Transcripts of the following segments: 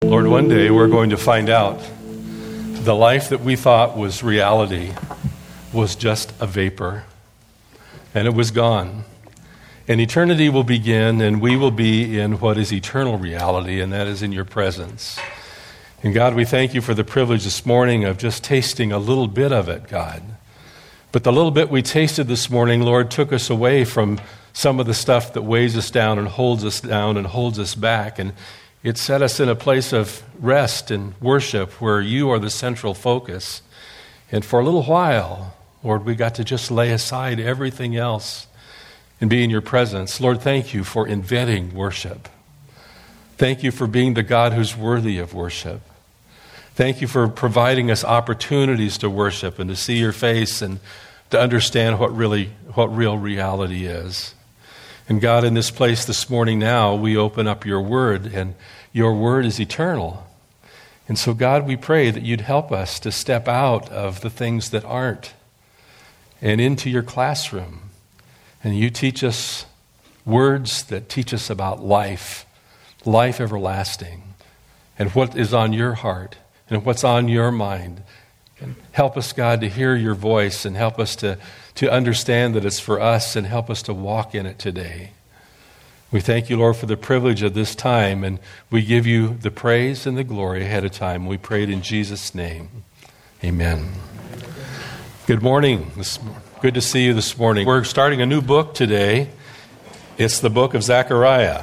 Lord, one day we're going to find out the life that we thought was reality was just a vapor, and it was gone. And eternity will begin, and we will be in what is eternal reality, and that is in your presence. And God, we thank you for the privilege this morning of just tasting a little bit of it, God. But the little bit we tasted this morning, Lord, took us away from some of the stuff that weighs us down and holds us down and holds us back. And it set us in a place of rest and worship where you are the central focus. And for a little while, Lord, we got to just lay aside everything else and be in your presence. Lord, thank you for inventing worship. Thank you for being the God who's worthy of worship. Thank you for providing us opportunities to worship and to see your face and to understand what real reality is. And God, in this place this morning now, we open up your word, and your word is eternal. And so, God, we pray that you'd help us to step out of the things that aren't and into your classroom. And you teach us words that teach us about life everlasting, and what is on your heart and what's on your mind. And help us, God, to hear your voice, and help us to understand that it's for us, and help us to walk in it today. We thank you, Lord, for the privilege of this time, and we give you the praise and the glory ahead of time. We pray it in Jesus' name. Amen. Good morning. Good to see you this morning. We're starting a new book today. It's the book of Zechariah.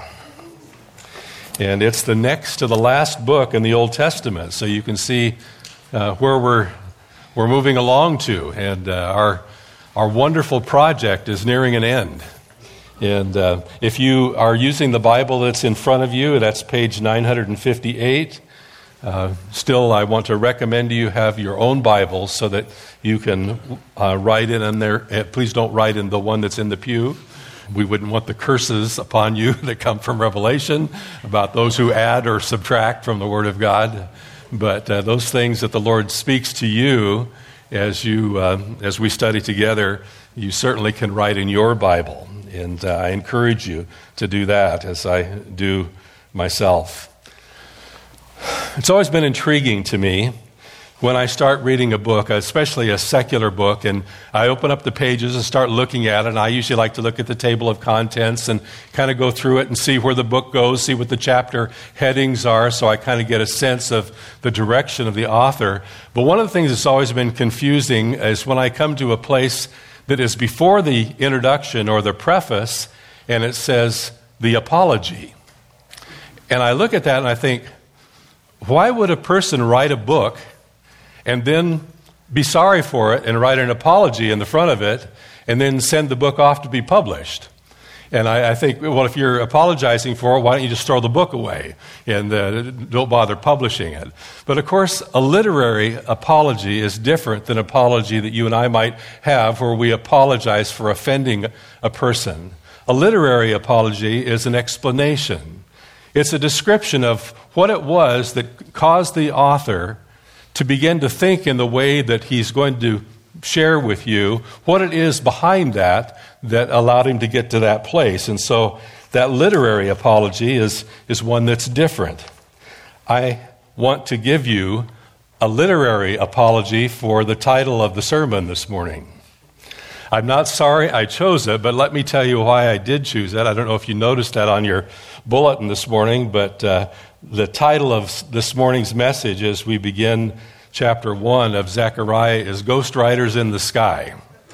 And it's the next to the last book in the Old Testament. So you can see where we're moving along to. And our wonderful project is nearing an end. And if you are using the Bible that's in front of you, that's page 958. Still, I want to recommend you have your own Bible so that you can write in there. Please don't write in the one that's in the pew. We wouldn't want the curses upon you that come from Revelation about those who add or subtract from the Word of God. But those things that the Lord speaks to you as we study together, you certainly can write in your Bible. And I encourage you to do that, as I do myself. It's always been intriguing to me when I start reading a book, especially a secular book, and I open up the pages and start looking at it. And I usually like to look at the table of contents and kind of go through it and see where the book goes, see what the chapter headings are, so I kind of get a sense of the direction of the author. But one of the things that's always been confusing is when I come to a place that is before the introduction or the preface, and it says the apology. And I look at that and I think, why would a person write a book and then be sorry for it and write an apology in the front of it and then send the book off to be published? And I think, well, if you're apologizing for it, why don't you just throw the book away and don't bother publishing it? But of course, a literary apology is different than apology that you and I might have where we apologize for offending a person. A literary apology is an explanation. It's a description of what it was that caused the author to begin to think in the way that he's going to share with you what it is behind that allowed him to get to that place. And so that literary apology is one that's different. I want to give you a literary apology for the title of the sermon this morning. I'm not sorry I chose it, but let me tell you why I did choose it. I don't know if you noticed that on your bulletin this morning, but the title of this morning's message as we begin chapter 1 of Zechariah is Ghost Riders in the Sky.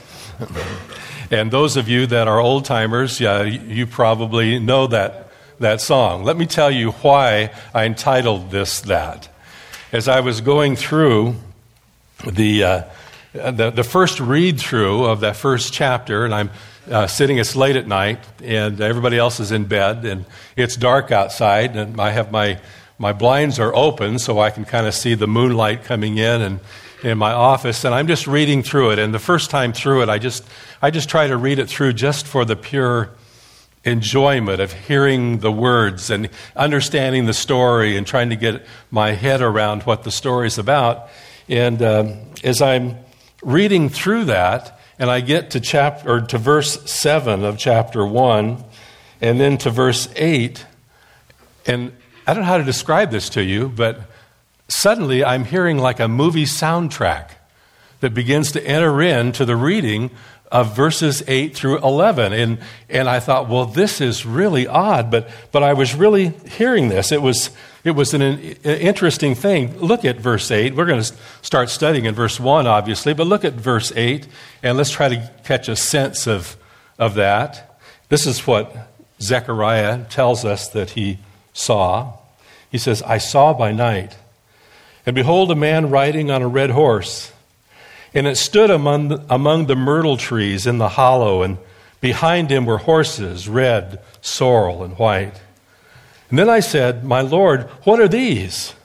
And those of you that are old-timers, you probably know that song. Let me tell you why I entitled this that. As I was going through the first read-through of that first chapter, and I'm sitting, it's late at night, and everybody else is in bed, and it's dark outside, and I have my blinds are open so I can kind of see the moonlight coming in my office, and I'm just reading through it. And the first time through it, I just try to read it through just for the pure enjoyment of hearing the words and understanding the story and trying to get my head around what the story's about. And as I'm reading through that, and I get to verse 7 of chapter 1, and then to verse 8, and I don't know how to describe this to you, but suddenly I'm hearing like a movie soundtrack that begins to enter into the reading of verses 8 through 11. And I thought, well, this is really odd, but I was really hearing this. It was an interesting thing. Look at verse 8. We're going to start studying in verse 1, obviously, but look at verse 8, and let's try to catch a sense of that. This is what Zechariah tells us that he saw. He says, I saw by night, and behold, a man riding on a red horse. And it stood among the myrtle trees in the hollow, and behind him were horses, red, sorrel, and white. And then I said, My Lord, what are these?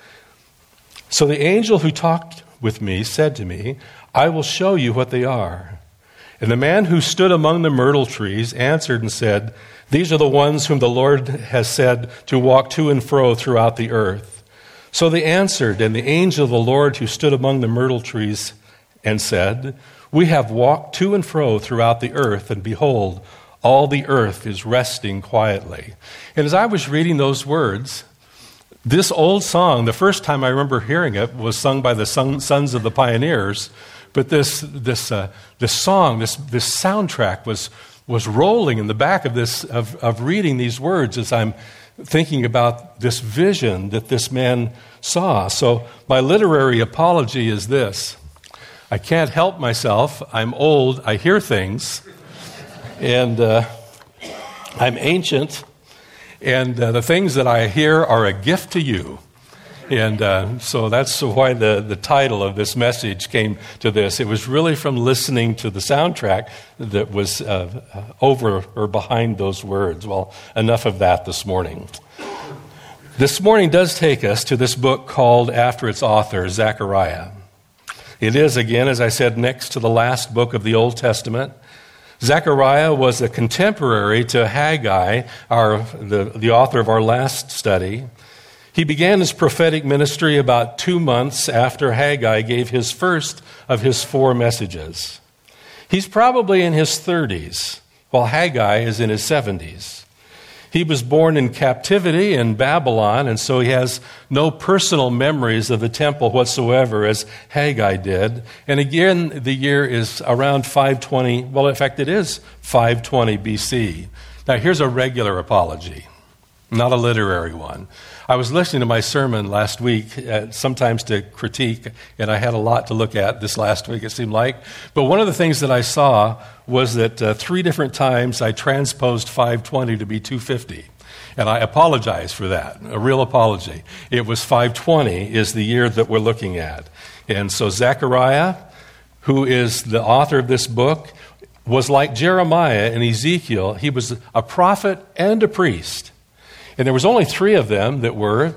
So the angel who talked with me said to me, I will show you what they are. And the man who stood among the myrtle trees answered and said, These are the ones whom the Lord has said to walk to and fro throughout the earth. So they answered, and the angel of the Lord who stood among the myrtle trees and said, We have walked to and fro throughout the earth, and behold, all the earth is resting quietly. And as I was reading those words, this old song, the first time I remember hearing it was sung by the Sons of the Pioneers, but this song, this soundtrack was rolling in the back of reading these words as I'm thinking about this vision that this man saw. So my literary apology is this. I can't help myself. I'm old. I hear things. And I'm ancient. And the things that I hear are a gift to you. And so that's why the title of this message came to this. It was really from listening to the soundtrack that was over or behind those words. Well, enough of that this morning. This morning does take us to this book called, after its author, Zechariah. It is, again, as I said, next to the last book of the Old Testament. Zechariah was a contemporary to Haggai, the author of our last study. He began his prophetic ministry about 2 months after Haggai gave his first of his 4 messages. He's probably in his 30s, while Haggai is in his 70s. He was born in captivity in Babylon, and so he has no personal memories of the temple whatsoever, as Haggai did. And again, the year is around 520. Well, in fact, it is 520 BC. Now, here's a regular apology, not a literary one. I was listening to my sermon last week, sometimes to critique, and I had a lot to look at this last week, it seemed like. But one of the things that I saw was that 3 different times I transposed 520 to be 250. And I apologize for that, a real apology. It was 520 is the year that we're looking at. And so Zechariah, who is the author of this book, was like Jeremiah and Ezekiel. He was a prophet and a priest. And there was only 3 of them that were,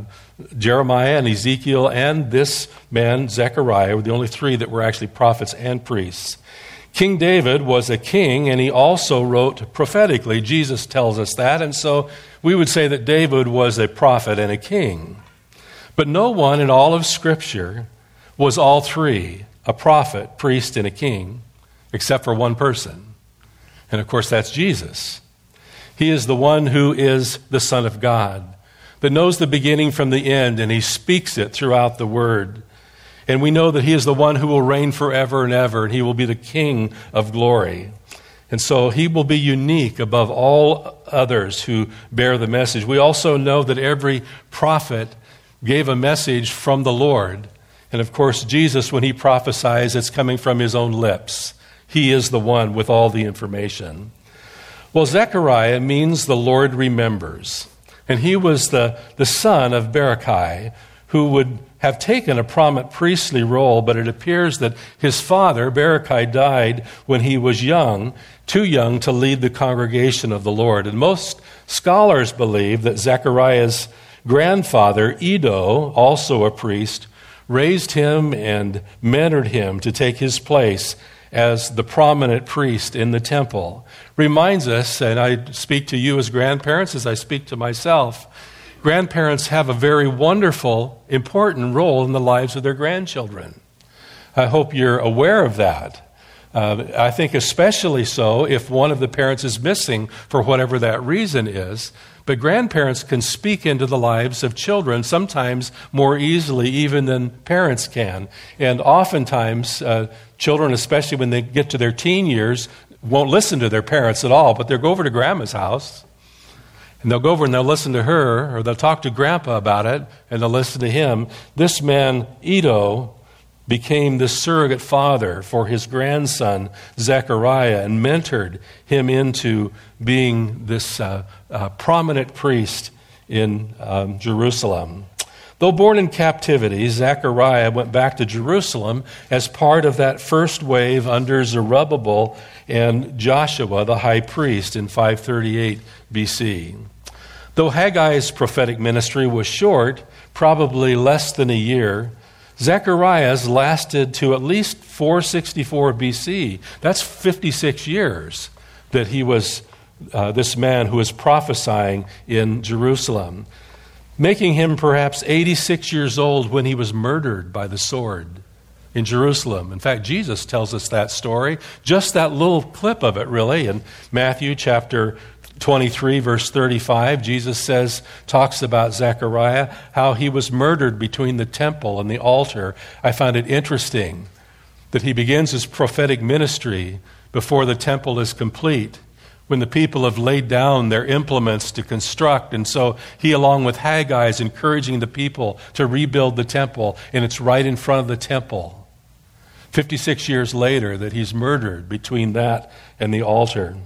Jeremiah and Ezekiel and this man, Zechariah, were the only 3 that were actually prophets and priests. King David was a king, and he also wrote prophetically. Jesus tells us that, and so we would say that David was a prophet and a king. But no one in all of Scripture was all 3, a prophet, priest, and a king, except for one person. And of course, that's Jesus. He is the one who is the Son of God, that knows the beginning from the end, and he speaks it throughout the Word. And we know that he is the one who will reign forever and ever, and he will be the King of glory. And so he will be unique above all others who bear the message. We also know that every prophet gave a message from the Lord. And of course, Jesus, when he prophesies, it's coming from his own lips. He is the one with all the information. Well, Zechariah means the Lord remembers. And he was the son of Berechiah, who would have taken a prominent priestly role, but it appears that his father, Berechiah, died when he was young, too young to lead the congregation of the Lord. And most scholars believe that Zechariah's grandfather, Iddo, also a priest, raised him and mentored him to take his place as the prominent priest in the temple. Reminds us, and I speak to you as grandparents as I speak to myself, grandparents have a very wonderful, important role in the lives of their grandchildren. I hope you're aware of that. I think especially so if one of the parents is missing for whatever that reason is. But grandparents can speak into the lives of children sometimes more easily even than parents can. And oftentimes, children, especially when they get to their teen years, won't listen to their parents at all, but they'll go over to grandma's house, and they'll go over and they'll listen to her, or they'll talk to grandpa about it, and they'll listen to him. This man, Iddo, became the surrogate father for his grandson, Zechariah, and mentored him into being this prominent priest in Jerusalem. Though born in captivity, Zechariah went back to Jerusalem as part of that first wave under Zerubbabel and Joshua, the high priest, in 538 BC. Though Haggai's prophetic ministry was short, probably less than a year, Zechariah's lasted to at least 464 BC. That's 56 years that he was this man who was prophesying in Jerusalem, making him perhaps 86 years old when he was murdered by the sword in Jerusalem. In fact, Jesus tells us that story, just that little clip of it, really. In Matthew chapter 23, verse 35, Jesus talks about Zechariah, how he was murdered between the temple and the altar. I found it interesting that he begins his prophetic ministry before the temple is complete, when the people have laid down their implements to construct. And so he, along with Haggai, is encouraging the people to rebuild the temple, and it's right in front of the temple. 56 years later that he's murdered between that and the altar.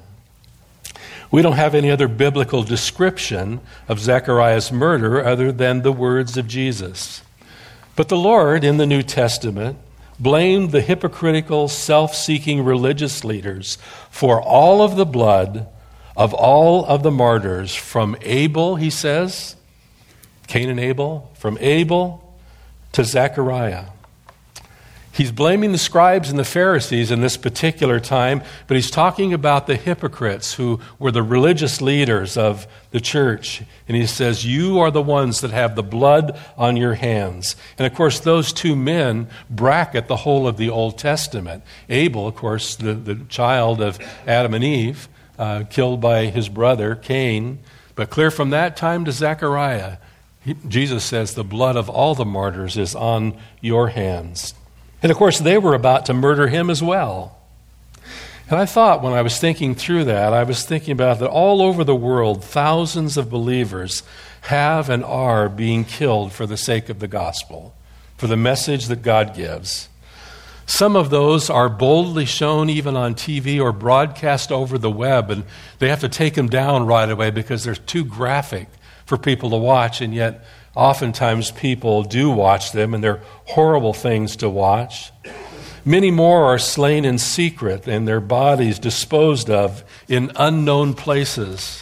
We don't have any other biblical description of Zechariah's murder other than the words of Jesus. But the Lord, in the New Testament, blamed the hypocritical, self-seeking religious leaders for all of the blood of all of the martyrs, from Abel, he says, Cain and Abel, from Abel to Zechariah. He's blaming the scribes and the Pharisees in this particular time, but he's talking about the hypocrites who were the religious leaders of the church. And he says, you are the ones that have the blood on your hands. And of course, those two men bracket the whole of the Old Testament. Abel, of course, the child of Adam and Eve, killed by his brother Cain. But clear from that time to Zechariah, Jesus says the blood of all the martyrs is on your hands. And of course, they were about to murder him as well. And I thought, when I was thinking through that, I was thinking about that all over the world, thousands of believers have and are being killed for the sake of the gospel, for the message that God gives. Some of those are boldly shown even on TV or broadcast over the web, and they have to take them down right away because they're too graphic for people to watch, and yet oftentimes people do watch them, and they're horrible things to watch. Many more are slain in secret and their bodies disposed of in unknown places.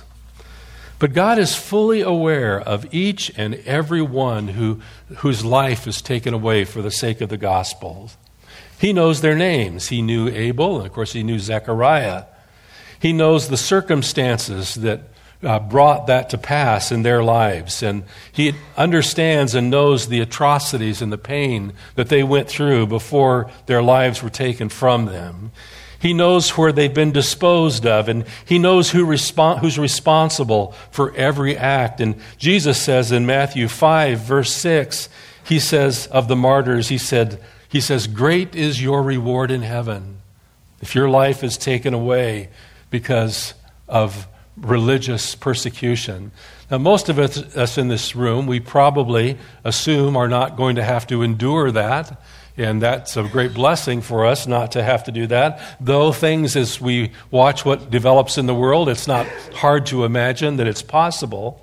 But God is fully aware of each and every one whose life is taken away for the sake of the gospel. He knows their names. He knew Abel, and of course he knew Zechariah. He knows the circumstances that brought that to pass in their lives. And he understands and knows the atrocities and the pain that they went through before their lives were taken from them. He knows where they've been disposed of, and he knows who's responsible for every act. And Jesus says in Matthew 5, verse 6, he says of the martyrs, he says, great is your reward in heaven if your life is taken away because of religious persecution. Now, most of us in this room, we probably assume are not going to have to endure that, and that's a great blessing for us not to have to do that. Though things, as we watch what develops in the world, it's not hard to imagine that it's possible.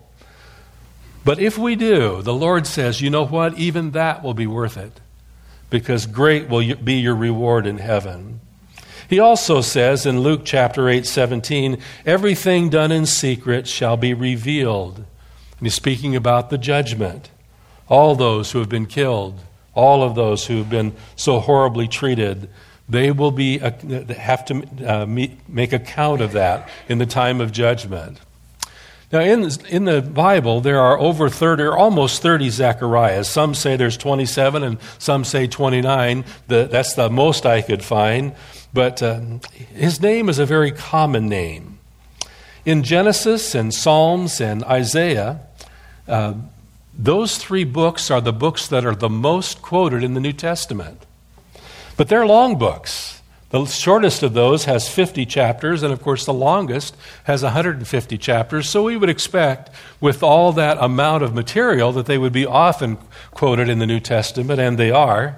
But if we do, the Lord says, you know what? Even that will be worth it, because great will be your reward in heaven. He also says in Luke chapter 8:17, everything done in secret shall be revealed. And he's speaking about the judgment. All those who have been killed, all of those who have been so horribly treated, they will have to make account of that in the time of judgment. Now, in the Bible, there are over 30, or almost 30 Zechariahs. Some say there's 27, and some say 29. That's the most I could find. But his name is a very common name. In Genesis and Psalms and Isaiah, those three books are the books that are the most quoted in the New Testament. But they're long books. The shortest of those has 50 chapters, and of course the longest has 150 chapters. So we would expect, with all that amount of material, that they would be often quoted in the New Testament, and they are.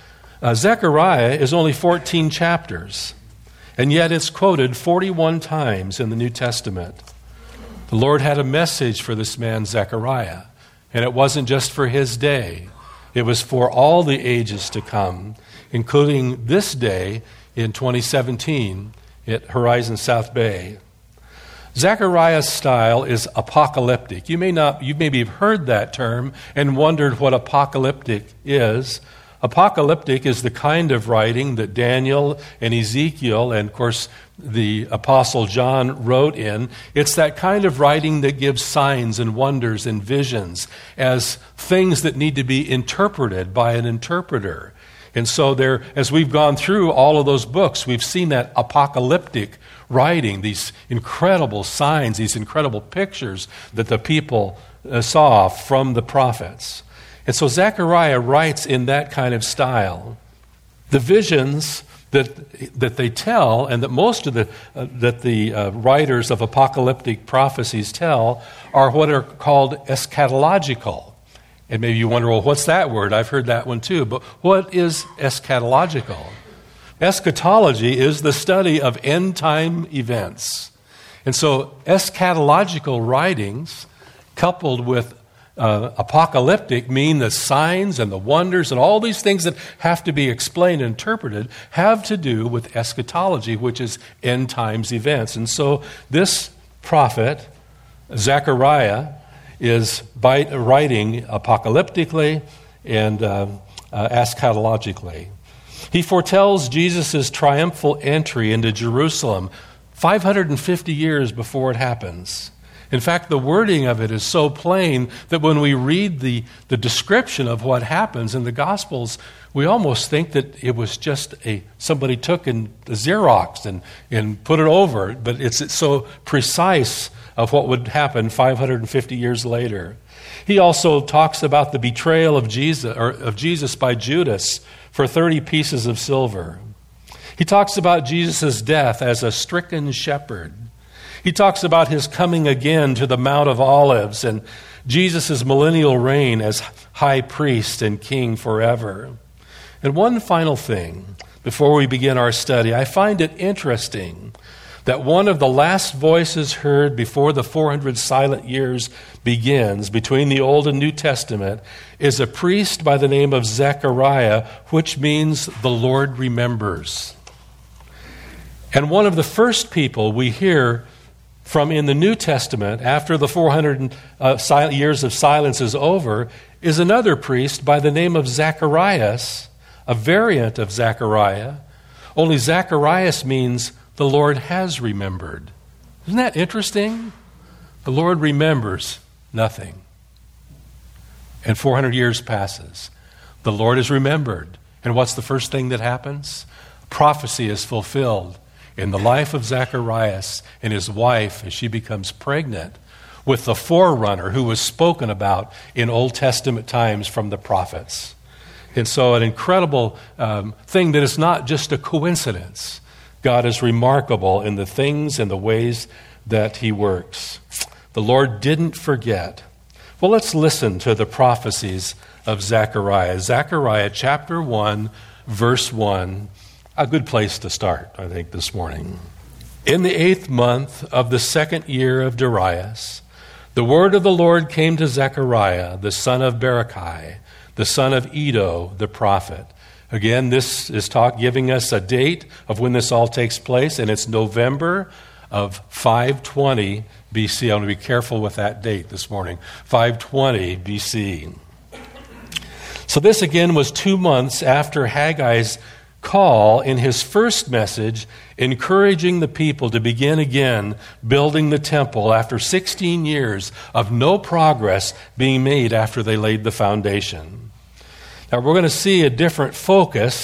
Zechariah is only 14 chapters, and yet it's quoted 41 times in the New Testament. The Lord had a message for this man Zechariah, and it wasn't just for his day. It was for all the ages to come, including this day in 2017 at Horizon South Bay. Zechariah's style is apocalyptic. You maybe have heard that term and wondered what apocalyptic is. Apocalyptic is the kind of writing that Daniel and Ezekiel and, of course, the Apostle John wrote in. It's that kind of writing that gives signs and wonders and visions as things that need to be interpreted by an interpreter. And so there, as we've gone through all of those books, we've seen that apocalyptic writing, these incredible signs, these incredible pictures that the people saw from the prophets. And so Zechariah writes in that kind of style. The visions that they tell, and that most of the writers of apocalyptic prophecies tell, are what are called eschatological. And maybe you wonder, well, what's that word? I've heard that one too. But what is eschatological? Eschatology is the study of end-time events. And so eschatological writings, coupled with apocalyptic, mean the signs and the wonders and all these things that have to be explained and interpreted have to do with eschatology, which is end times events. And so this prophet, Zechariah, is writing apocalyptically and eschatologically. He foretells Jesus' triumphal entry into Jerusalem 550 years before it happens. In fact, the wording of it is so plain that when we read the description of what happens in the Gospels, we almost think that it was just somebody took and Xerox and put it over. But it's so precise of what would happen 550 years later. He also talks about the betrayal of Jesus by Judas for 30 pieces of silver. He talks about Jesus' death as a stricken shepherd. He talks about his coming again to the Mount of Olives and Jesus' millennial reign as high priest and king forever. And one final thing before we begin our study, I find it interesting that one of the last voices heard before the 400 silent years begins between the Old and New Testament is a priest by the name of Zechariah, which means the Lord remembers. And one of the first people we hear from in the New Testament, after the 400 years of silence is over, is another priest by the name of Zacharias, a variant of Zechariah. Only Zacharias means the Lord has remembered. Isn't that interesting? The Lord remembers nothing. And 400 years passes. The Lord is remembered. And what's the first thing that happens? Prophecy is fulfilled in the life of Zacharias and his wife as she becomes pregnant with the forerunner who was spoken about in Old Testament times from the prophets. And so an incredible thing that is not just a coincidence. God is remarkable in the things and the ways that he works. The Lord didn't forget. Well, let's listen to the prophecies of Zechariah. Zechariah chapter 1, verse 1. A good place to start, I think, this morning. In the 8th month of the 2nd year of Darius, the word of the Lord came to Zechariah, the son of Berechiah, the son of Iddo, the prophet. Again, this is giving us a date of when this all takes place, and it's November of 520 BC. I want to be careful with that date this morning. 520 BC. So this again was 2 months after Haggai's call in his first message, encouraging the people to begin again building the temple after 16 years of no progress being made after they laid the foundation. Now we're going to see a different focus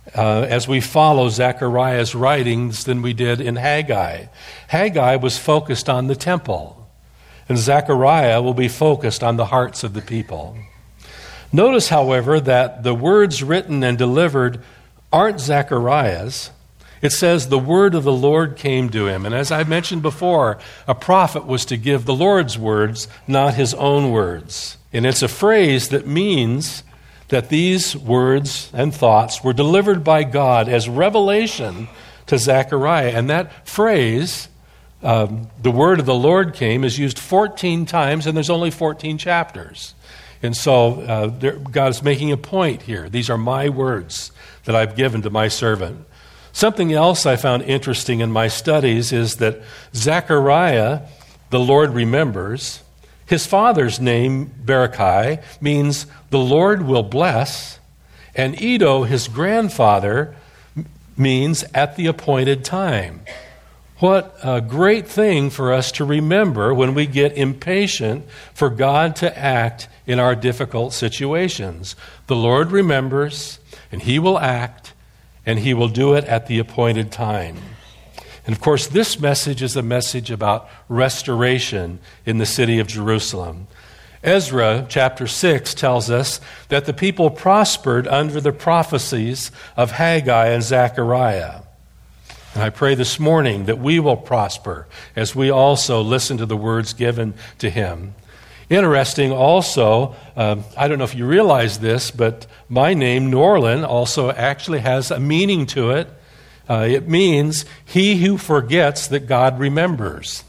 as we follow Zechariah's writings than we did in Haggai. Haggai was focused on the temple, and Zechariah will be focused on the hearts of the people. Notice, however, that the words written and delivered aren't Zechariah's. It says the word of the Lord came to him. And as I mentioned before, a prophet was to give the Lord's words, not his own words. And it's a phrase that means that these words and thoughts were delivered by God as revelation to Zechariah. And that phrase, the word of the Lord came, is used 14 times, and there's only 14 chapters. And so God is making a point here. These are my words that I've given to my servant. Something else I found interesting in my studies is that Zechariah, the Lord remembers, his father's name, Berechiah, means the Lord will bless, and Iddo, his grandfather, means at the appointed time. What a great thing for us to remember when we get impatient for God to act in our difficult situations. The Lord remembers, and he will act, and he will do it at the appointed time. And of course, this message is a message about restoration in the city of Jerusalem. Ezra chapter 6 tells us that the people prospered under the prophecies of Haggai and Zechariah. And I pray this morning that we will prosper as we also listen to the words given to him. Interesting also, I don't know if you realize this, but my name, Norlin, also actually has a meaning to it. It means he who forgets that God remembers.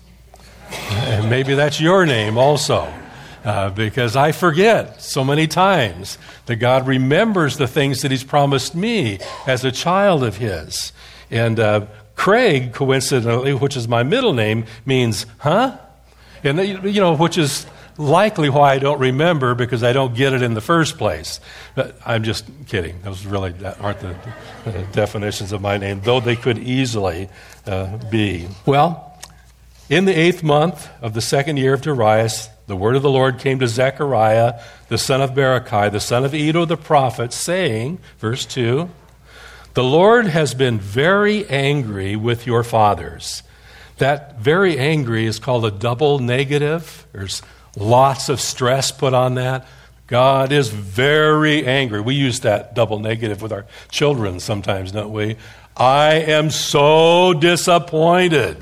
And maybe that's your name also, because I forget so many times that God remembers the things that he's promised me as a child of his. And Craig, coincidentally, which is my middle name, means, huh? And, which is likely why I don't remember, because I don't get it in the first place. But I'm just kidding. Those really aren't the definitions of my name, though they could easily be. Well, in the 8th month of the 2nd year of Darius, the word of the Lord came to Zechariah, the son of Berechiah, the son of Iddo the prophet, saying, verse 2, "The Lord has been very angry with your fathers." That very angry is called a double negative. There's lots of stress put on that. God is very angry. We use that double negative with our children sometimes, don't we? I am so disappointed.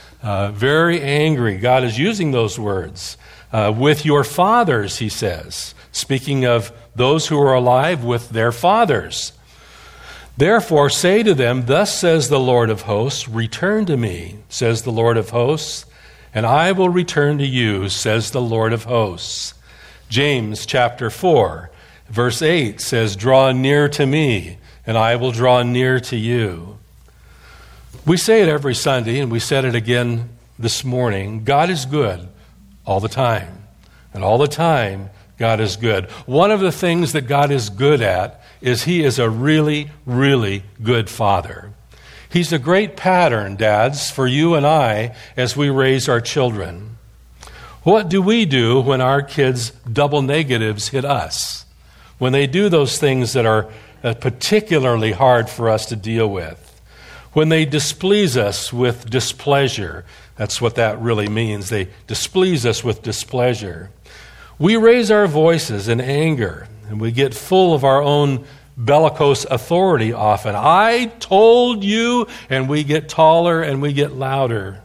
Very angry. God is using those words. With your fathers, he says, speaking of those who are alive with their fathers. Therefore say to them, thus says the Lord of hosts, return to me, says the Lord of hosts, and I will return to you, says the Lord of hosts. James chapter 4, verse 8 says, draw near to me, and I will draw near to you. We say it every Sunday, and we said it again this morning. God is good all the time. And all the time, God is good. One of the things that God is good at is he is a really, really good father. He's a great pattern, dads, for you and I as we raise our children. What do we do when our kids' double negatives hit us? When they do those things that are particularly hard for us to deal with? When they displease us with displeasure, that's what that really means. They displease us with displeasure. We raise our voices in anger, and we get full of our own bellicose authority often. I told you, and we get taller and we get louder.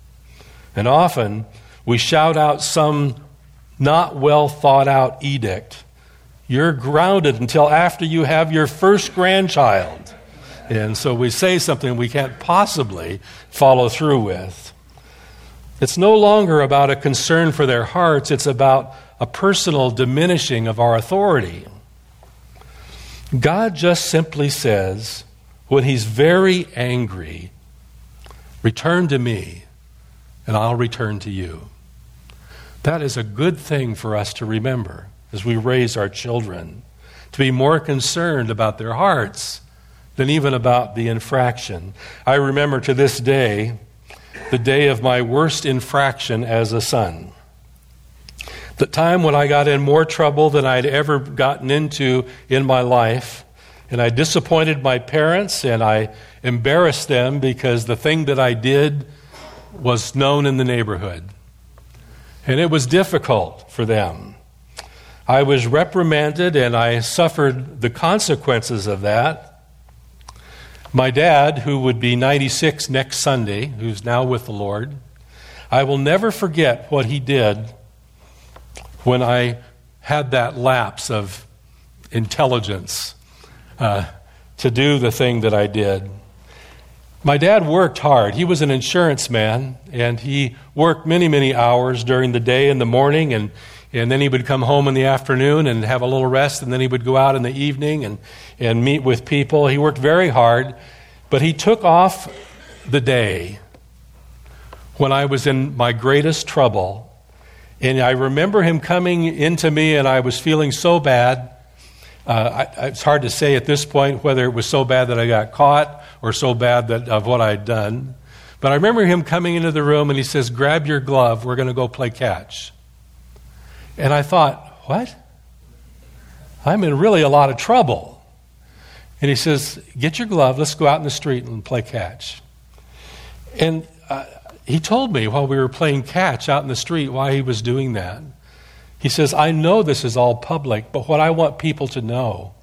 And often we shout out some not well thought out edict. You're grounded until after you have your first grandchild. And so we say something we can't possibly follow through with. It's no longer about a concern for their hearts. It's about a personal diminishing of our authority. God just simply says, when he's very angry, return to me, and I'll return to you. That is a good thing for us to remember as we raise our children, to be more concerned about their hearts than even about the infraction. I remember to this day, the day of my worst infraction as a son. The time when I got in more trouble than I'd ever gotten into in my life. And I disappointed my parents, and I embarrassed them because the thing that I did was known in the neighborhood. And it was difficult for them. I was reprimanded, and I suffered the consequences of that. My dad, who would be 96 next Sunday, who's now with the Lord, I will never forget what he did when I had that lapse of intelligence to do the thing that I did. My dad worked hard. He was an insurance man, and he worked many, many hours during the day in the morning, and then he would come home in the afternoon and have a little rest, and then he would go out in the evening and meet with people. He worked very hard, but he took off the day when I was in my greatest trouble. And I remember him coming into me, and I was feeling so bad. It's hard to say at this point whether it was so bad that I got caught or so bad that of what I'd done. But I remember him coming into the room, and he says, "Grab your glove, we're going to go play catch." And I thought, what? I'm in really a lot of trouble. And he says, "Get your glove, let's go out in the street and play catch." And he told me while we were playing catch out in the street why he was doing that. He says, "I know this is all public, but what I want people to know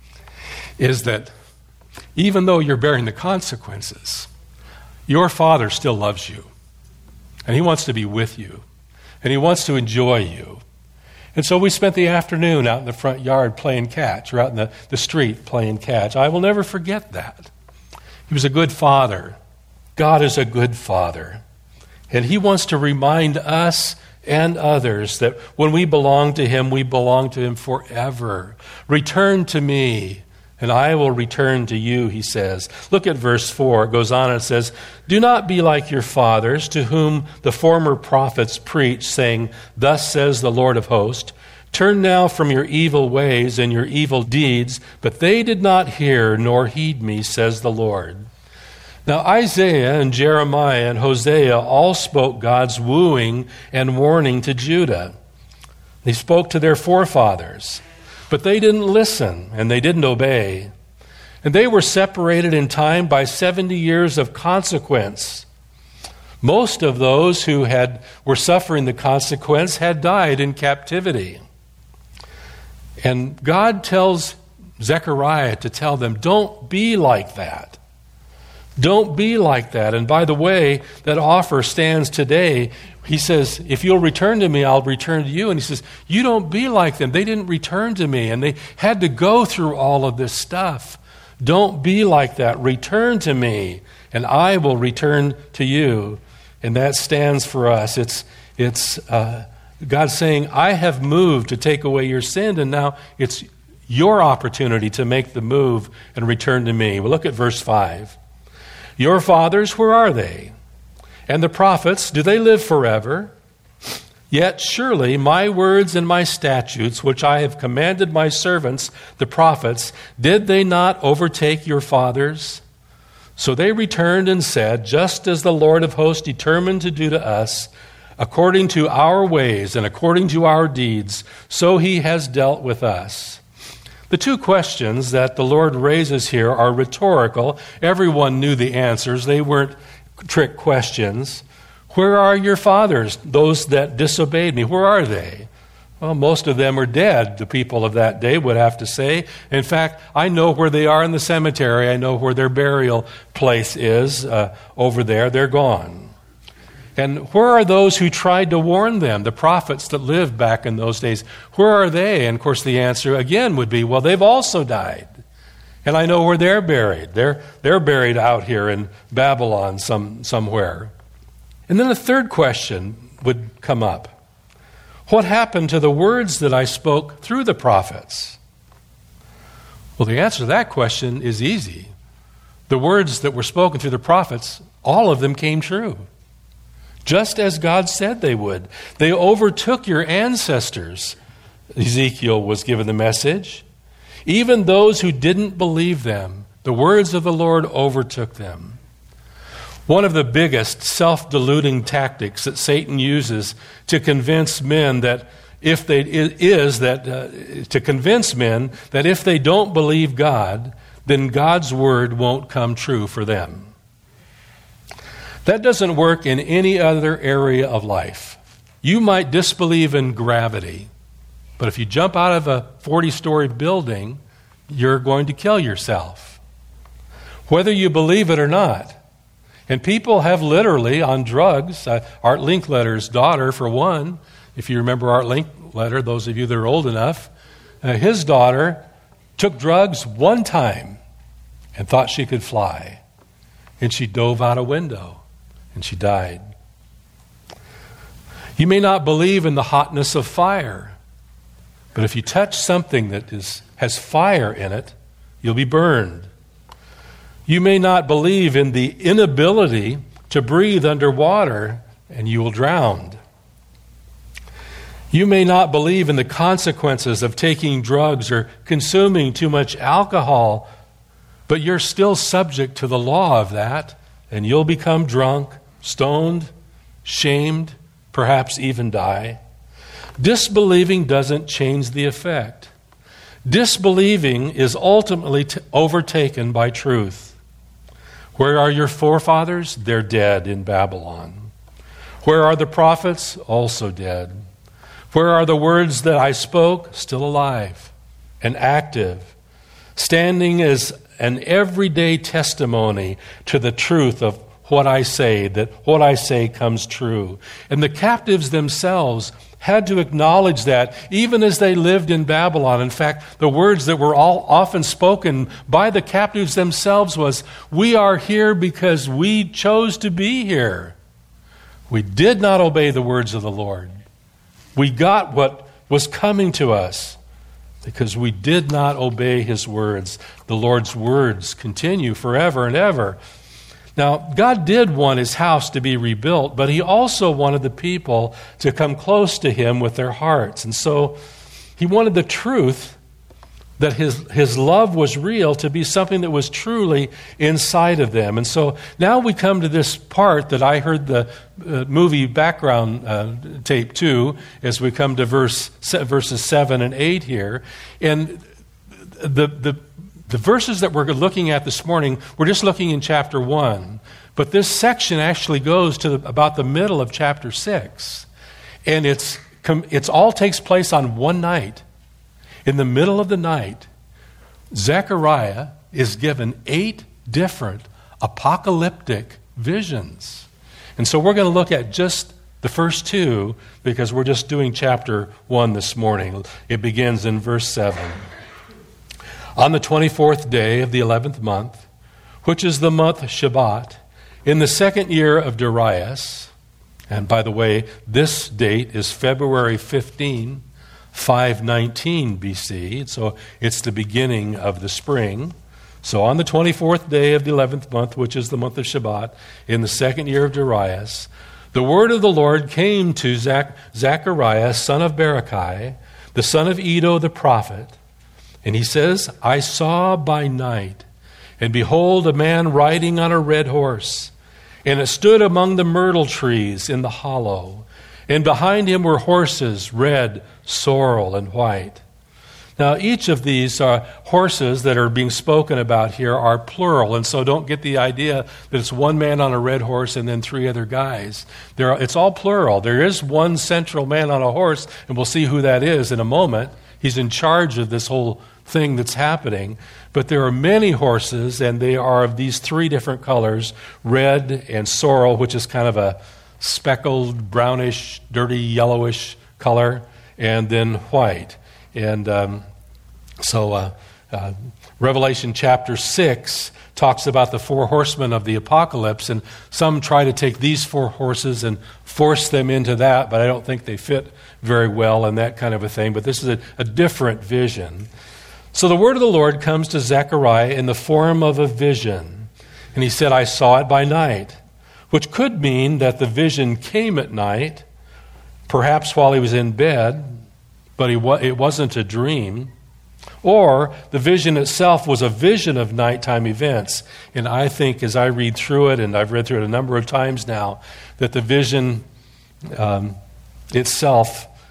is that even though you're bearing the consequences, your Father still loves you. And he wants to be with you. And he wants to enjoy you." And so we spent the afternoon out in the front yard playing catch, or out in the street playing catch. I will never forget that. He was a good father. God is a good father. And he wants to remind us and others that when we belong to him, we belong to him forever. "Return to me, and I will return to you," he says. Look at verse 4. It goes on and it says, "Do not be like your fathers, to whom the former prophets preached, saying, 'Thus says the Lord of hosts, turn now from your evil ways and your evil deeds.' But they did not hear nor heed me, says the Lord." Now Isaiah and Jeremiah and Hosea all spoke God's wooing and warning to Judah. They spoke to their forefathers, but they didn't listen and they didn't obey. And they were separated in time by 70 years of consequence. Most of those who were suffering the consequence had died in captivity. And God tells Zechariah to tell them, don't be like that. Don't be like that. And by the way, that offer stands today. He says, if you'll return to me, I'll return to you. And he says, you don't be like them. They didn't return to me, and they had to go through all of this stuff. Don't be like that. Return to me, and I will return to you. And that stands for us. It's God saying, I have moved to take away your sin, and now it's your opportunity to make the move and return to me. Well, look at verse 5. Your fathers, where are they? And the prophets, do they live forever? Yet surely my words and my statutes, which I have commanded my servants, the prophets, did they not overtake your fathers? So they returned and said, just as the Lord of hosts determined to do to us, according to our ways and according to our deeds, so he has dealt with us. The two questions that the Lord raises here are rhetorical. Everyone knew the answers. They weren't trick questions. Where are your fathers, those that disobeyed me? Where are they? Well, most of them are dead, the people of that day would have to say. In fact, I know where they are in the cemetery. I know where their burial place is over there. They're gone. And where are those who tried to warn them, the prophets that lived back in those days? Where are they? And of course the answer again would be, well, they've also died. And I know where they're buried. They're buried out here in Babylon somewhere. And then a third question would come up. What happened to the words that I spoke through the prophets? Well, the answer to that question is easy. The words that were spoken through the prophets, all of them came true. Just as God said they would. They overtook your ancestors. Ezekiel was given the message. Even those who didn't believe them, the words of the Lord overtook them. One of the biggest self-deluding tactics that Satan uses to convince men that to convince men that if they don't believe God, then God's word won't come true for them. That doesn't work in any other area of life. You might disbelieve in gravity, but if you jump out of a 40-story building, you're going to kill yourself, whether you believe it or not. And people have literally, on drugs, Art Linkletter's daughter, for one, if you remember Art Linkletter, those of you that are old enough, his daughter took drugs one time and thought she could fly. And she dove out a window and she died. You may not believe in the hotness of fire, but if you touch something that has fire in it, you'll be burned. You may not believe in the inability to breathe underwater, and you will drown. You may not believe in the consequences of taking drugs or consuming too much alcohol, but you're still subject to the law of that, and you'll become drunk, stoned, shamed, perhaps even die. Disbelieving doesn't change the effect. Disbelieving is ultimately overtaken by truth. Where are your forefathers? They're dead in Babylon. Where are the prophets? Also dead. Where are the words that I spoke? Still alive and active, standing as an everyday testimony to the truth of what I say, that what I say comes true. And the captives themselves had to acknowledge that even as they lived in Babylon. In fact, the words that were all often spoken by the captives themselves was, "We are here because we chose to be here. We did not obey the words of the Lord. We got what was coming to us because we did not obey his words." The Lord's words continue forever and ever. Now, God did want his house to be rebuilt, but he also wanted the people to come close to him with their hearts. And so he wanted the truth that his love was real to be something that was truly inside of them. And so now we come to this part that I heard the movie background tape to as we come to verses 7 and 8 here. And the verses that we're looking at this morning, we're just looking in chapter 1. But this section actually goes to about the middle of chapter 6. And it's all takes place on one night. In the middle of the night, Zechariah is given 8 different apocalyptic visions. And so we're going to look at just the first 2 because we're just doing chapter 1 this morning. It begins in verse 7. On the 24th day of the 11th month, which is the month Shebat, in the 2nd year of Darius, and by the way, this date is February 15, 519 BC, so it's the beginning of the spring. So on the 24th day of the 11th month, which is the month of Shebat, in the 2nd year of Darius, the word of the Lord came to Zechariah, son of Berechiah, the son of Iddo the prophet. And he says, I saw by night, and behold, a man riding on a red horse, and it stood among the myrtle trees in the hollow. And behind him were horses, red, sorrel, and white. Now, each of these horses that are being spoken about here are plural, and so don't get the idea that it's one man on a red horse and then 3 other guys. It's all plural. There is one central man on a horse, and we'll see who that is in a moment. He's in charge of this whole thing that's happening. But there are many horses, and they are of these 3 different colors, red and sorrel, which is kind of a speckled, brownish, dirty, yellowish color, and then white. And Revelation chapter 6 talks about the 4 horsemen of the apocalypse, and some try to take these 4 horses and force them into that, but I don't think they fit very well and that kind of a thing. But this is a different vision. So the word of the Lord comes to Zechariah in the form of a vision. And he said, I saw it by night, which could mean that the vision came at night, perhaps while he was in bed, but it wasn't a dream. Or the vision itself was a vision of nighttime events. And I think as I read through it, and I've read through it a number of times now, that the vision itself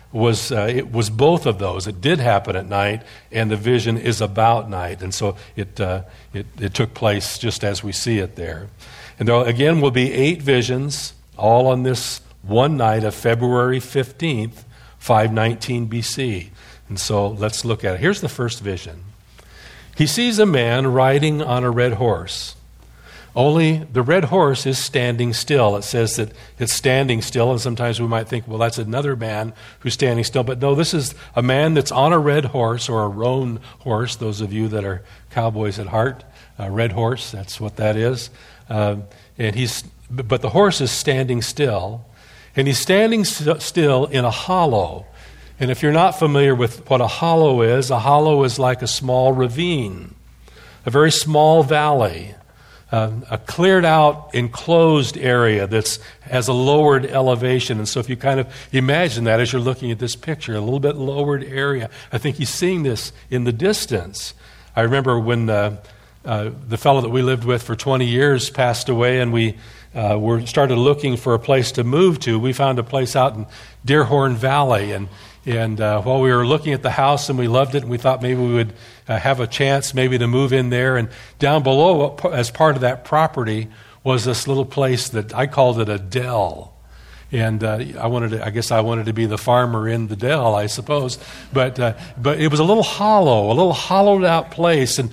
it was both of those. It did happen at night, and the vision is about night. And so it took place just as we see it there. And there again will be 8 visions, all on this one night of February 15th, 519 BC. And so let's look at it. Here's the first vision. He sees a man riding on a red horse. Only the red horse is standing still. It says that it's standing still, and sometimes we might think, well, that's another man who's standing still. But no, this is a man that's on a red horse, or a roan horse, those of you that are cowboys at heart. A red horse, that's what that is. But the horse is standing still, and he's standing still in a hollow. And if you're not familiar with what a hollow is like a small ravine, a very small valley. A cleared out, enclosed area that has a lowered elevation. And so if you kind of imagine that as you're looking at this picture, a little bit lowered area, I think he's seeing this in the distance. I remember when the fellow that we lived with for 20 years passed away, and we started looking for a place to move to. We found a place out in Deerhorn Valley, and while we were looking at the house and we loved it, and we thought maybe we would have a chance maybe to move in there. And down below, as part of that property, was this little place that I called it a dell. And I wanted to be the farmer in the dell, I suppose. But it was a little hollow, a little hollowed out place, and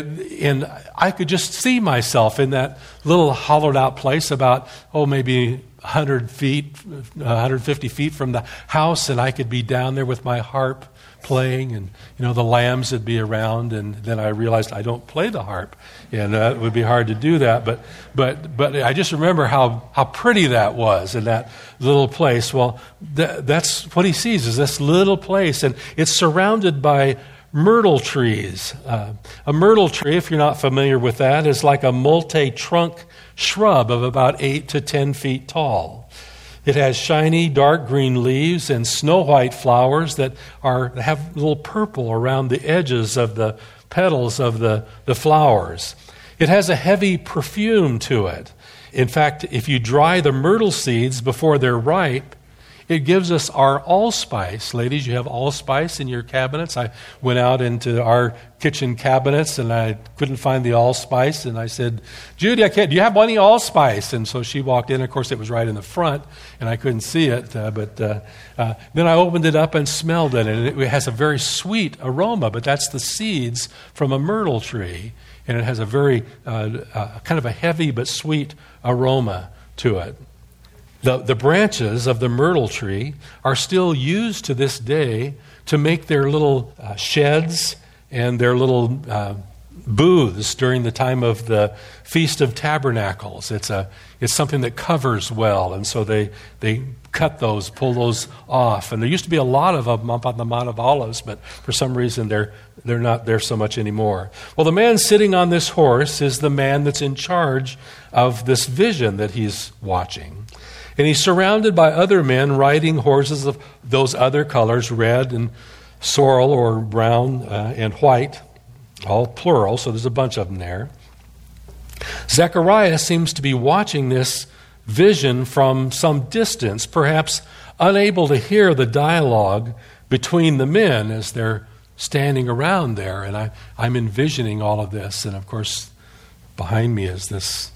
I could just see myself in that little hollowed out place about maybe 100 feet, 150 feet from the house, and I could be down there with my harp playing, and the lambs would be around. And then I realized I don't play the harp, and it would be hard to do that. But I just remember how pretty that was in that little place. Well, that's what he sees, is this little place, and it's surrounded by myrtle trees. A myrtle tree, if you're not familiar with that, is like a multi-trunk shrub of about 8 to 10 feet tall. It has shiny dark green leaves and snow white flowers that have a little purple around the edges of the petals of the flowers. It has a heavy perfume to it. In fact, if you dry the myrtle seeds before they're ripe, it gives us our allspice. Ladies, you have allspice in your cabinets. I went out into our kitchen cabinets and I couldn't find the allspice. And I said, Judy, do you have any allspice? And so she walked in. Of course, it was right in the front and I couldn't see it. But then I opened it up and smelled it. And it has a very sweet aroma, but that's the seeds from a myrtle tree. And it has a very kind of a heavy but sweet aroma to it. The branches of the myrtle tree are still used to this day to make their little sheds and their little booths during the time of the Feast of Tabernacles. It's something that covers well, and so they pull those off. And there used to be a lot of them up on the Mount of Olives, but for some reason they're not there so much anymore. Well, the man sitting on this horse is the man that's in charge of this vision that he's watching. And he's surrounded by other men riding horses of those other colors, red and sorrel or brown and white, all plural, so there's a bunch of them there. Zechariah seems to be watching this vision from some distance, perhaps unable to hear the dialogue between the men as they're standing around there. And I'm envisioning all of this, and of course behind me is this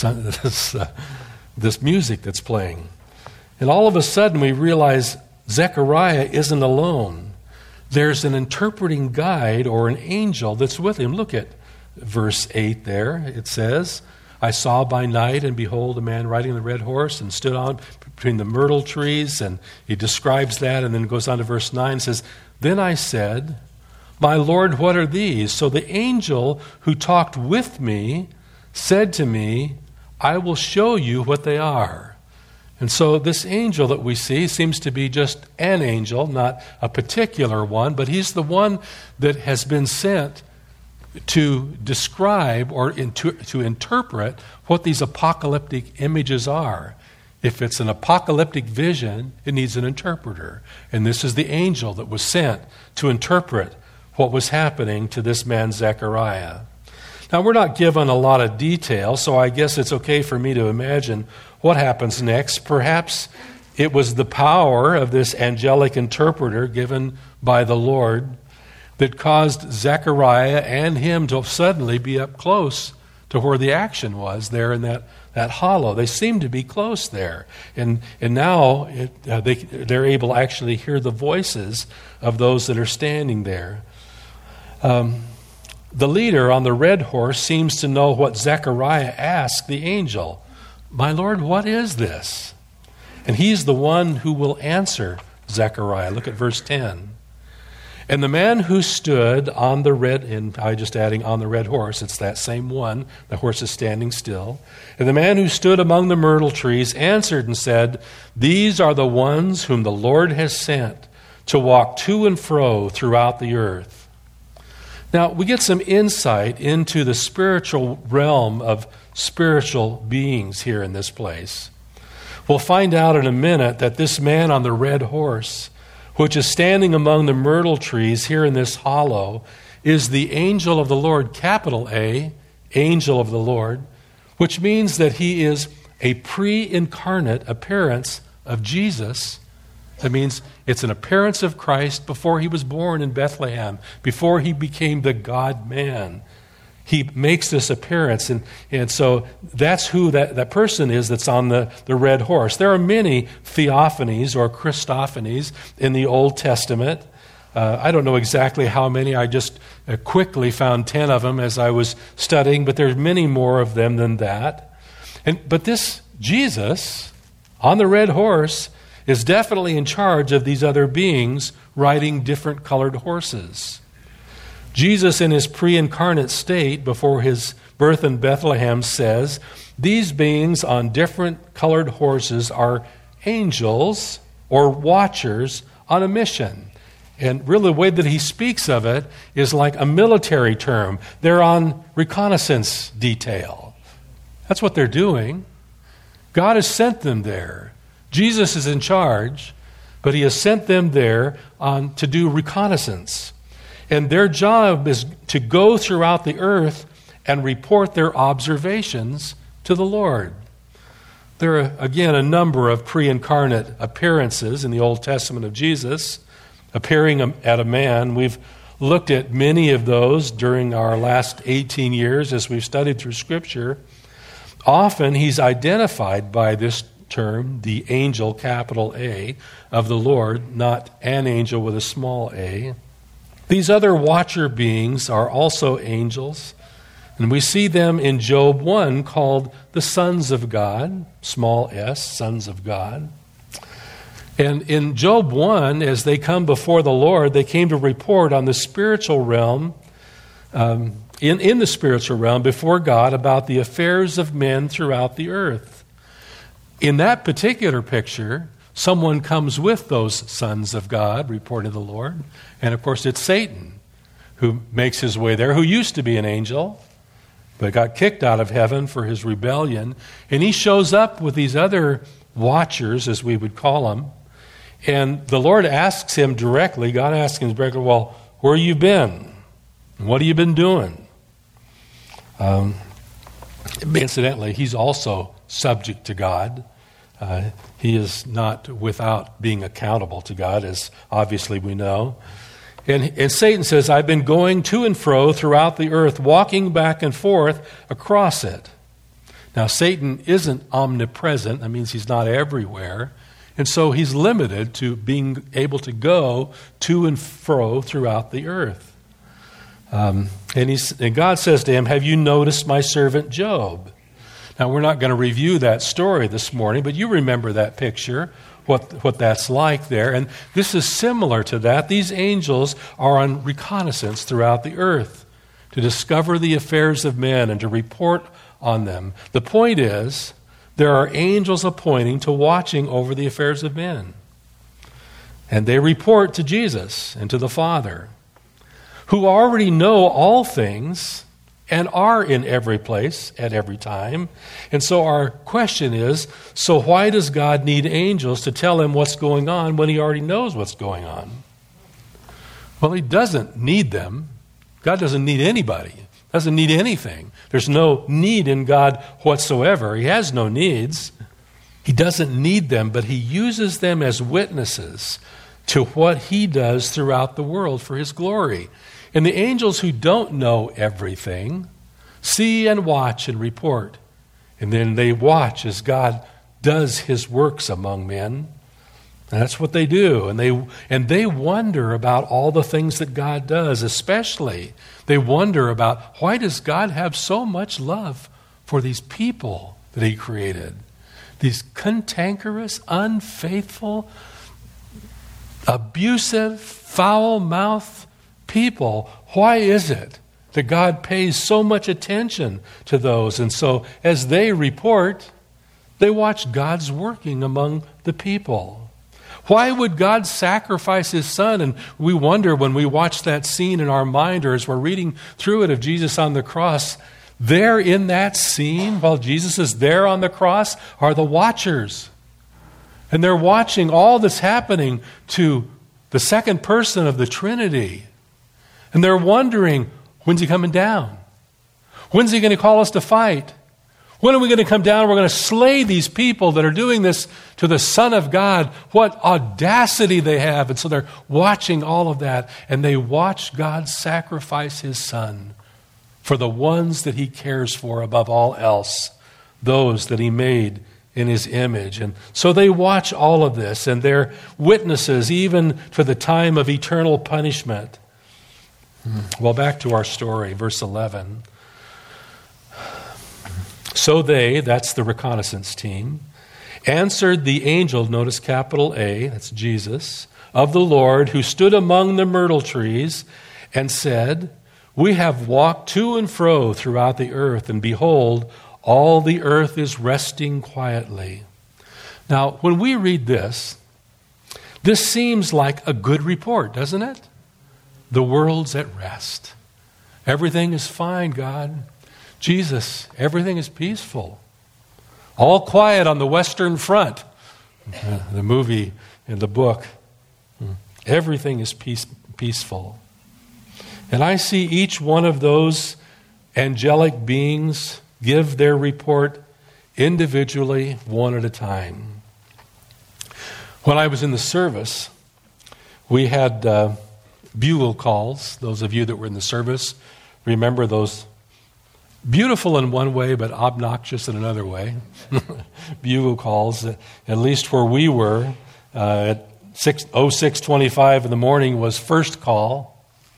music that's playing. And all of a sudden we realize Zechariah isn't alone. There's an interpreting guide or an angel that's with him. Look at verse 8 there. It says, I saw by night, and behold, a man riding on the red horse, and stood on between the myrtle trees. And he describes that, and then goes on to verse 9 and says, Then I said, My Lord, what are these? So the angel who talked with me said to me, I will show you what they are. And so this angel that we see seems to be just an angel, not a particular one, but he's the one that has been sent to describe or to interpret what these apocalyptic images are. If it's an apocalyptic vision, it needs an interpreter. And this is the angel that was sent to interpret what was happening to this man Zechariah. Now, we're not given a lot of detail, so I guess it's okay for me to imagine what happens next. Perhaps It was the power of this angelic interpreter given by the Lord that caused Zechariah and him to suddenly be up close to where the action was there in that hollow. They seemed to be close there. And now they're able to actually hear the voices of those that are standing there. The leader on the red horse seems to know what Zechariah asked the angel. My Lord, what is this? And he's the one who will answer Zechariah. Look at verse 10. And the man who stood on the red, and I just adding on the red horse, it's that same one, the horse is standing still. And the man who stood among the myrtle trees answered and said, these are the ones whom the Lord has sent to walk to and fro throughout the earth. Now, we get some insight into the spiritual realm of spiritual beings here in this place. We'll find out in a minute that this man on the red horse, which is standing among the myrtle trees here in this hollow, is the angel of the Lord, capital A, angel of the Lord, which means that he is a pre-incarnate appearance of Jesus. That means it's an appearance of Christ before he was born in Bethlehem, before he became the God-man. He makes this appearance, and so that's who that person is that's on the red horse. There are many theophanies or Christophanies in the Old Testament. I don't know exactly how many. I just quickly found 10 of them as I was studying, but there's many more of them than that. But this Jesus on the red horse is definitely in charge of these other beings riding different colored horses. Jesus, in his pre-incarnate state before his birth in Bethlehem, says, these beings on different colored horses are angels or watchers on a mission. And really the way that he speaks of it is like a military term. They're on reconnaissance detail. That's what they're doing. God has sent them there. Jesus is in charge, but he has sent them there to do reconnaissance. And their job is to go throughout the earth and report their observations to the Lord. There are, again, a number of pre-incarnate appearances in the Old Testament of Jesus, appearing at a man. We've looked at many of those during our last 18 years as we've studied through Scripture. Often he's identified by this term, the angel, capital A, of the Lord, not an angel with a small a. These other watcher beings are also angels, and we see them in Job 1 called the sons of God, small s, sons of God. And in Job 1, as they come before the Lord, they came to report on the spiritual realm, in the spiritual realm before God about the affairs of men throughout the earth. In that particular picture, someone comes with those sons of God, reported the Lord. And of course, it's Satan who makes his way there, who used to be an angel, but got kicked out of heaven for his rebellion. And he shows up with these other watchers, as we would call them. And the Lord asks him directly, God asks him directly, well, where you been? What have you been doing? Incidentally, he's also subject to God. He is not without being accountable to God, as obviously we know. And Satan says, I've been going to and fro throughout the earth, walking back and forth across it. Now, Satan isn't omnipresent. That means he's not everywhere. And so he's limited to being able to go to and fro throughout the earth. And God says to him, have you noticed my servant Job? Now, we're not going to review that story this morning, but you remember that picture, what that's like there. And this is similar to that. These angels are on reconnaissance throughout the earth to discover the affairs of men and to report on them. The point is, there are angels appointing to watching over the affairs of men. And they report to Jesus and to the Father, who already know all things and are in every place at every time. And so our question is, so why does God need angels to tell him what's going on when he already knows what's going on? Well, he doesn't need them. God doesn't need anybody. Doesn't need anything. There's no need in God whatsoever. He has no needs. He doesn't need them, but he uses them as witnesses to what he does throughout the world for his glory. And the angels who don't know everything see and watch and report. And then they watch as God does his works among men. And that's what they do. And they wonder about all the things that God does, especially they wonder about, why does God have so much love for these people that he created? These cantankerous, unfaithful, abusive, foul-mouthed people. Why is it that God pays so much attention to those? And so as they report, they watch God's working among the people. Why would God sacrifice his son? And we wonder when we watch that scene in our mind, or as we're reading through it of Jesus on the cross, there in that scene, while Jesus is there on the cross, are the watchers. And they're watching all that's happening to the second person of the Trinity. And they're wondering, when's he coming down? When's he going to call us to fight? When are we going to come down? We're going to slay these people that are doing this to the Son of God. What audacity they have. And so they're watching all of that. And they watch God sacrifice his son for the ones that he cares for above all else, those that he made in his image. And so they watch all of this, and they're witnesses even to the time of eternal punishment. Well, back to our story, verse 11. So they, that's the reconnaissance team, answered the angel, notice capital A, that's Jesus, of the Lord, who stood among the myrtle trees, and said, we have walked to and fro throughout the earth, and behold, all the earth is resting quietly. Now, when we read this seems like a good report, doesn't it? The world's at rest. Everything is fine, God. Jesus, everything is peaceful. All quiet on the Western Front. The movie and the book. Everything is peaceful. And I see each one of those angelic beings give their report individually, one at a time. When I was in the service, we had bugle calls. Those of you that were in the service remember those. Beautiful in one way, but obnoxious in another way. Bugle calls, at least where we were, at 6:25 in the morning was first call.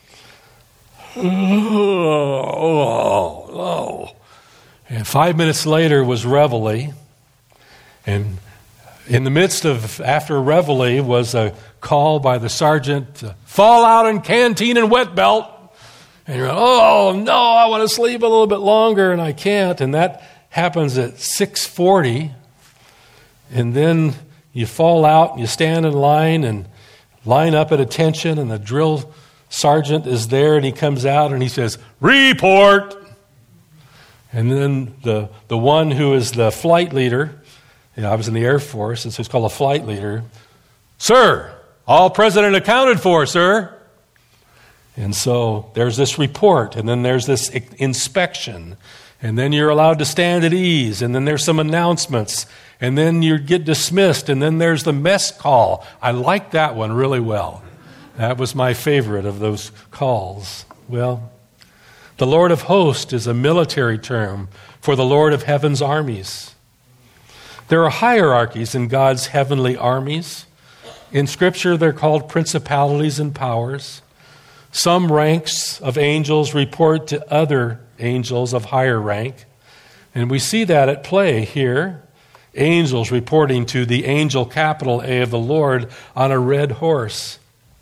And 5 minutes later was reveille. And in the midst of, after reveille, was a call by the sergeant, fall out in canteen and wet belt. And you're like, oh, no, I want to sleep a little bit longer, and I can't. And that happens at 6:40. And then you fall out, and you stand in line and line up at attention, and the drill sergeant is there, and he comes out, and he says, report! And then the one who is the flight leader, I was in the Air Force, and so it's called a flight leader, sir, all present and accounted for, sir. And so there's this report, and then there's this inspection, and then you're allowed to stand at ease, and then there's some announcements, and then you get dismissed, and then there's the mess call. I like that one really well. That was my favorite of those calls. Well, the Lord of hosts is a military term for the Lord of heaven's armies. There are hierarchies in God's heavenly armies. In Scripture, they're called principalities and powers. Some ranks of angels report to other angels of higher rank. And we see that at play here. Angels reporting to the angel capital A of the Lord on a red horse.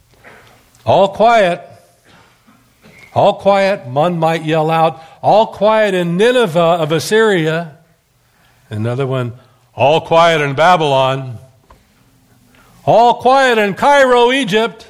All quiet. All quiet. One might yell out, all quiet in Nineveh of Assyria. Another one, all quiet in Babylon. All quiet in Cairo, Egypt.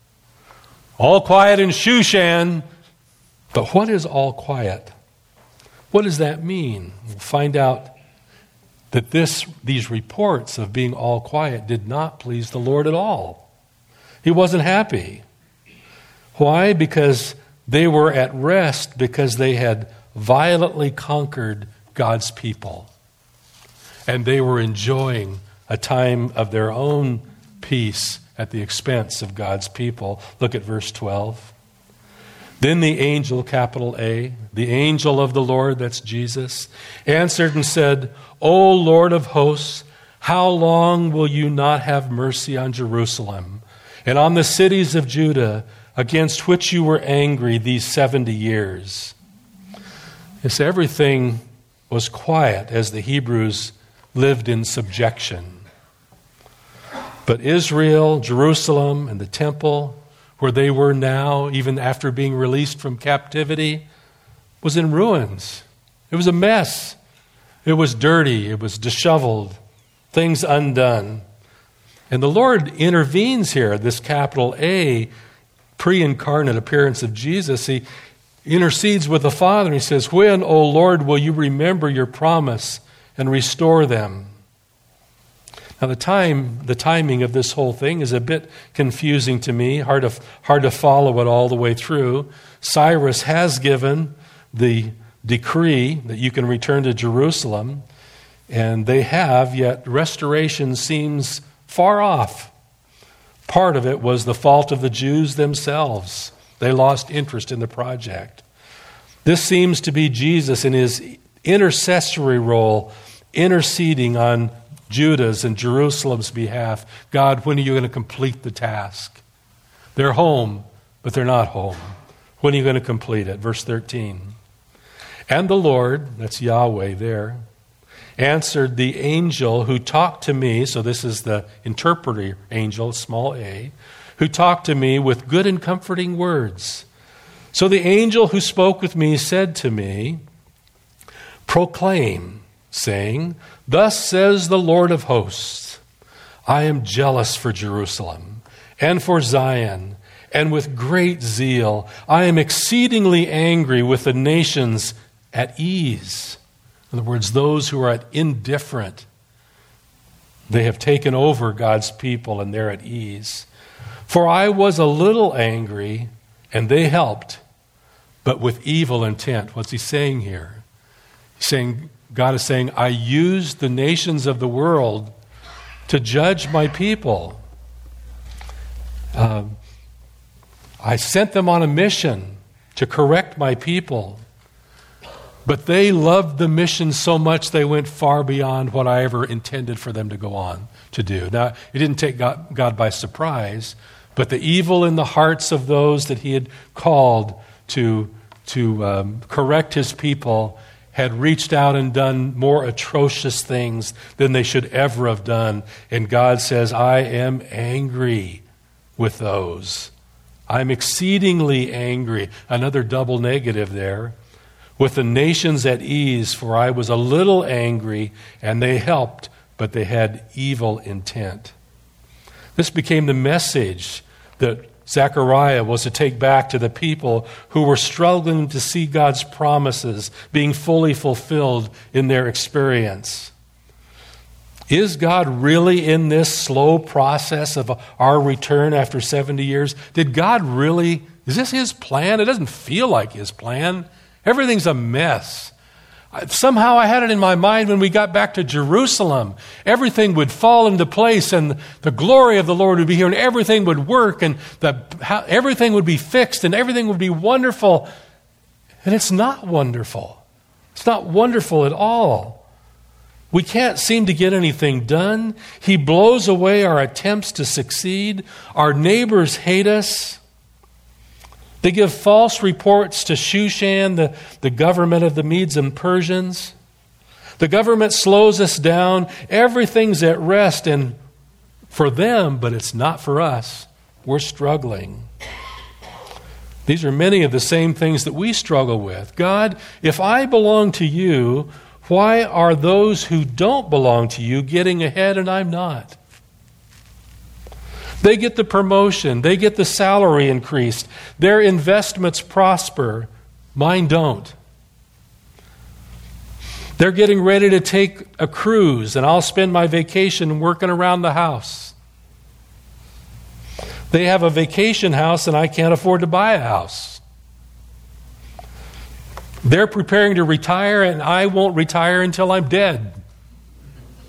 All quiet in Shushan. But what is all quiet? What does that mean? We'll find out that these reports of being all quiet did not please the Lord at all. He wasn't happy. Why? Because they were at rest because they had violently conquered God's people. and they were enjoying a time of their own peace at the expense of God's people. Look at verse 12. Then the angel, capital A, the angel of the Lord, that's Jesus, answered and said, O Lord of hosts, how long will you not have mercy on Jerusalem and on the cities of Judah, against which you were angry these 70 years? Yes, everything was quiet as the Hebrews lived in subjection. But Israel, Jerusalem, and the temple, where they were now, even after being released from captivity, was in ruins. It was a mess. It was dirty. It was disheveled. Things undone. And the Lord intervenes here, this capital A, pre-incarnate appearance of Jesus. He intercedes with the Father. He says, when, O Lord, will you remember your promise and restore them? Now, the timing of this whole thing is a bit confusing to me, hard to follow it all the way through. Cyrus has given the decree that you can return to Jerusalem, and they have, yet restoration seems far off. Part of it was the fault of the Jews themselves. They lost interest in the project. This seems to be Jesus in his intercessory role, interceding on Judah's and Jerusalem's behalf. God, when are you going to complete the task? They're home, but they're not home. When are you going to complete it? Verse 13. And the Lord, that's Yahweh there, answered the angel who talked to me, so this is the interpreter angel, small a, who talked to me with good and comforting words. So the angel who spoke with me said to me, proclaim, saying, thus says the Lord of hosts, I am jealous for Jerusalem and for Zion, and with great zeal I am exceedingly angry with the nations at ease. In other words, those who are indifferent. They have taken over God's people and they're at ease. For I was a little angry, and they helped, but with evil intent. What's he saying here? He's saying, God is saying, I used the nations of the world to judge my people. I sent them on a mission to correct my people. But they loved the mission so much they went far beyond what I ever intended for them to go on to do. Now, it didn't take God by surprise, but the evil in the hearts of those that he had called to correct his people had reached out and done more atrocious things than they should ever have done. And God says, I am angry with those. I'm exceedingly angry. Another double negative there. With the nations at ease, for I was a little angry, and they helped, but they had evil intent. This became the message that Zechariah was to take back to the people who were struggling to see God's promises being fully fulfilled in their experience. Is God really in this slow process of our return after 70 years? Did God really, is this his plan? It doesn't feel like his plan. Everything's a mess. Somehow I had it in my mind when we got back to Jerusalem, everything would fall into place and the glory of the Lord would be here and everything would work and everything would be fixed and everything would be wonderful. And it's not wonderful. It's not wonderful at all. We can't seem to get anything done. He blows away our attempts to succeed. Our neighbors hate us. They give false reports to Shushan, the government of the Medes and Persians. The government slows us down. Everything's at rest, and for them, but it's not for us. We're struggling. These are many of the same things that we struggle with. God, if I belong to you, why are those who don't belong to you getting ahead and I'm not? They get the promotion. They get the salary increased. Their investments prosper. Mine don't. They're getting ready to take a cruise, and I'll spend my vacation working around the house. They have a vacation house, and I can't afford to buy a house. They're preparing to retire, and I won't retire until I'm dead.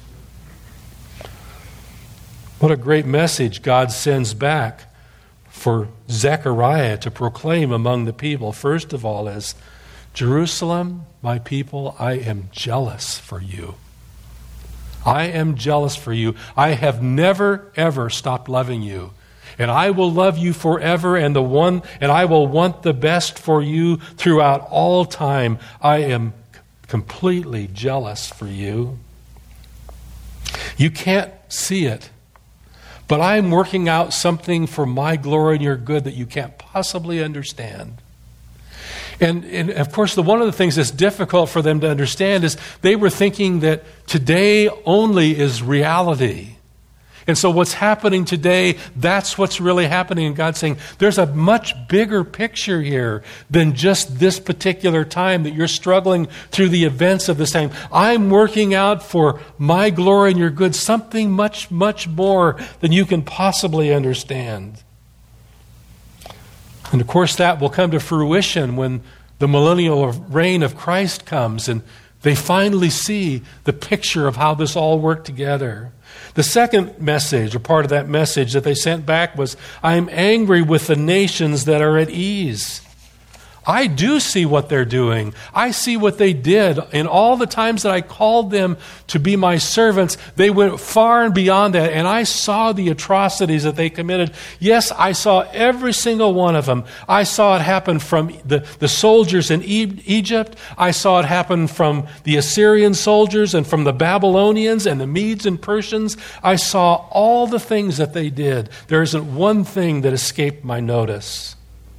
What a great message God sends back for Zechariah to proclaim among the people. First of all is, Jerusalem, my people, I am jealous for you. I am jealous for you. I have never, ever stopped loving you. And I will love you forever, and I will want the best for you throughout all time. I am completely jealous for you. You can't see it, but I'm working out something for my glory and your good that you can't possibly understand. And of course, one of the things that's difficult for them to understand is they were thinking that today only is reality. And so what's happening today, that's what's really happening. And God's saying, there's a much bigger picture here than just this particular time that you're struggling through the events of this time. I'm working out for my glory and your good something much, much more than you can possibly understand. And of course, that will come to fruition when the millennial reign of Christ comes and they finally see the picture of how this all worked together. The second message, or part of that message that they sent back was, I am angry with the nations that are at ease. I do see what they're doing. I see what they did. In all the times that I called them to be my servants, they went far and beyond that, and I saw the atrocities that they committed. Yes, I saw every single one of them. I saw it happen from the soldiers in Egypt. I saw it happen from the Assyrian soldiers and from the Babylonians and the Medes and Persians. I saw all the things that they did. There isn't one thing that escaped my notice.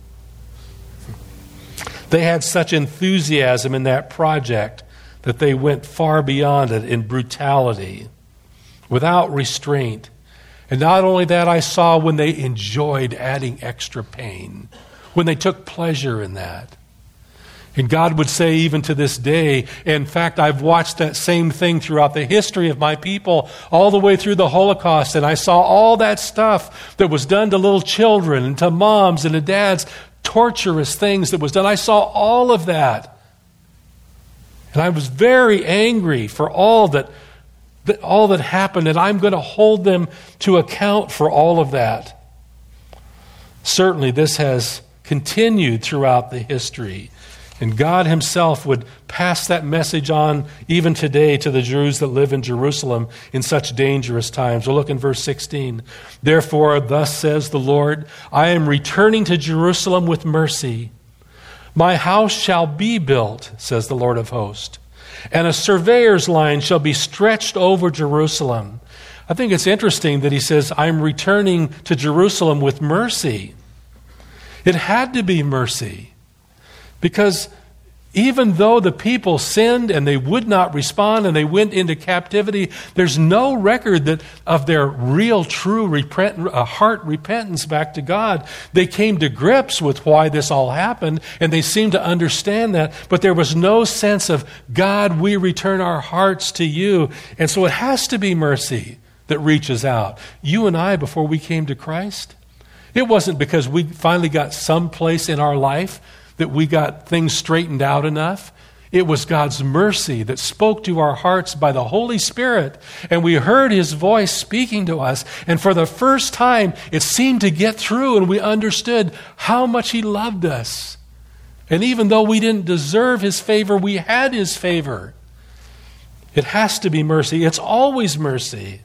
They had such enthusiasm in that project that they went far beyond it in brutality, without restraint. And not only that, I saw when they enjoyed adding extra pain, when they took pleasure in that. And God would say even to this day, in fact, I've watched that same thing throughout the history of my people, all the way through the Holocaust, and I saw all that stuff that was done to little children and to moms and to dads, torturous things that was done. I saw all of that. And I was very angry for all that happened, and I'm going to hold them to account for all of that. Certainly, this has continued throughout the history. And God himself would pass that message on even today to the Jews that live in Jerusalem in such dangerous times. We'll look in verse 16. Therefore, thus says the Lord, I am returning to Jerusalem with mercy. My house shall be built, says the Lord of hosts, and a surveyor's line shall be stretched over Jerusalem. I think it's interesting that he says, I'm returning to Jerusalem with mercy. It had to be mercy. Because even though the people sinned and they would not respond and they went into captivity, there's no record of their real, true heart repentance back to God. They came to grips with why this all happened, and they seemed to understand that, but there was no sense of, God, we return our hearts to you. And so it has to be mercy that reaches out. You and I, before we came to Christ, it wasn't because we finally got some place in our life that we got things straightened out enough. It was God's mercy that spoke to our hearts by the Holy Spirit, and we heard his voice speaking to us, and for the first time it seemed to get through, and we understood how much he loved us. And even though we didn't deserve his favor, we had his favor. It has to be mercy. It's always mercy.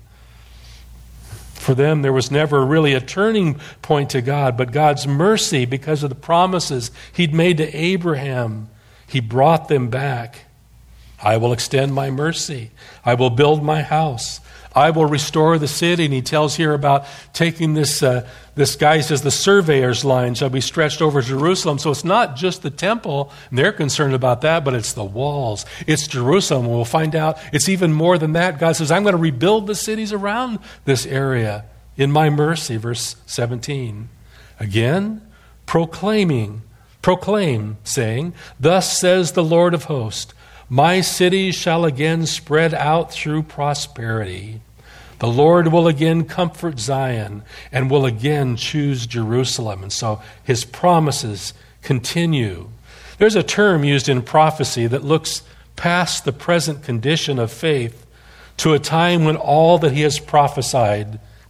For them, there was never really a turning point to God, but God's mercy, because of the promises he'd made to Abraham, he brought them back. I will extend my mercy. I will build my house. I will restore the city. And he tells here about taking this guy says the surveyor's line shall be stretched over Jerusalem. So it's not just the temple, and they're concerned about that, but it's the walls. It's Jerusalem. We'll find out it's even more than that. God says, I'm going to rebuild the cities around this area in my mercy. Verse 17. Again, proclaim, saying, thus says the Lord of hosts, my cities shall again spread out through prosperity. The Lord will again comfort Zion and will again choose Jerusalem. And so his promises continue. There's a term used in prophecy that looks past the present condition of faith to a time when all that he has prophesied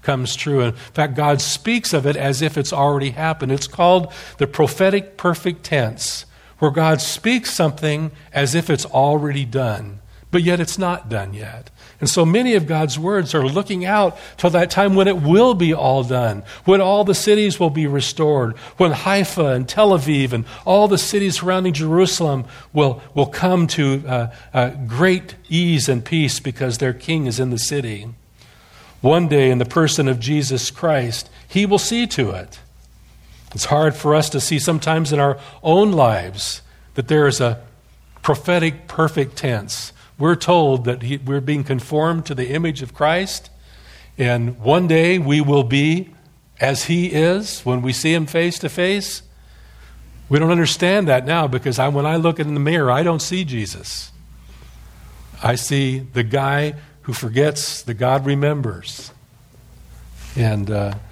comes true. In fact, God speaks of it as if it's already happened. It's called the prophetic perfect tense, where God speaks something as if it's already done, but yet it's not done yet. And so many of God's words are looking out till that time when it will be all done, when all the cities will be restored, when Haifa and Tel Aviv and all the cities surrounding Jerusalem will come to great ease and peace because their king is in the city. One day, in the person of Jesus Christ, he will see to it. It's hard for us to see sometimes in our own lives that there is a prophetic perfect tense. We're told that we're being conformed to the image of Christ, and one day we will be as he is when we see him face to face. We don't understand that now because when I look in the mirror, I don't see Jesus. I see the guy who forgets that God remembers. And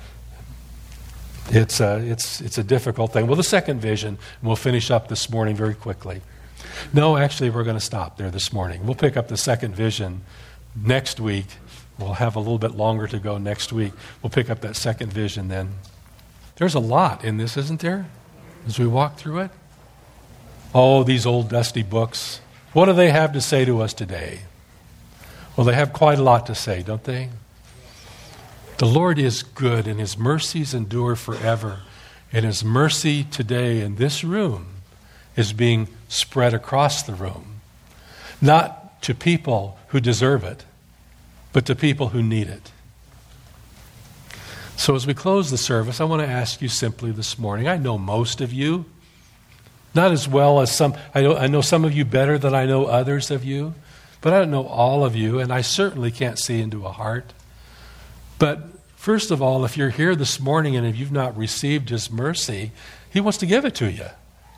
it's a difficult thing. Well, the second vision, and we'll finish up this morning very quickly. No, actually, we're going to stop there this morning. We'll pick up the second vision next week. We'll have a little bit longer to go next week. We'll pick up that second vision then. There's a lot in this, isn't there, as we walk through it? Oh, these old dusty books. What do they have to say to us today? Well, they have quite a lot to say, don't they? The Lord is good, and his mercies endure forever. And his mercy today in this room is being spread across the room, not to people who deserve it, but to people who need it. So as we close the service, I want to ask you simply this morning, I know most of you, not as well as some, I know some of you better than I know others of you, but I don't know all of you, and I certainly can't see into a heart. But first of all, if you're here this morning and if you've not received his mercy, he wants to give it to you.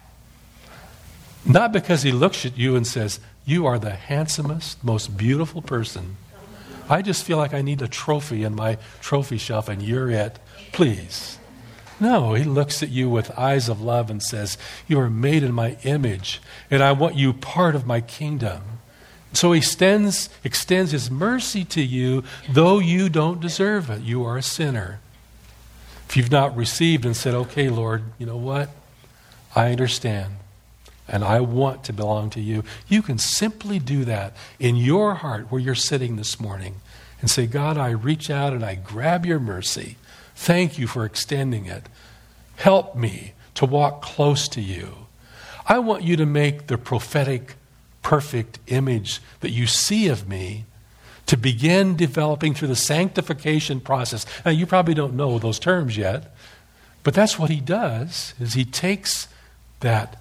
Not because he looks at you and says, you are the handsomest, most beautiful person. I just feel like I need a trophy in my trophy shelf and you're it. Please. No, he looks at you with eyes of love and says, you are made in my image and I want you part of my kingdom. So he extends his mercy to you, though you don't deserve it. You are a sinner. If you've not received and said, okay, Lord, you know what? I understand. And I want to belong to you. You can simply do that in your heart where you're sitting this morning and say, God, I reach out and I grab your mercy. Thank you for extending it. Help me to walk close to you. I want you to make the prophetic, perfect image that you see of me to begin developing through the sanctification process. Now, you probably don't know those terms yet, but that's what he does, is he takes that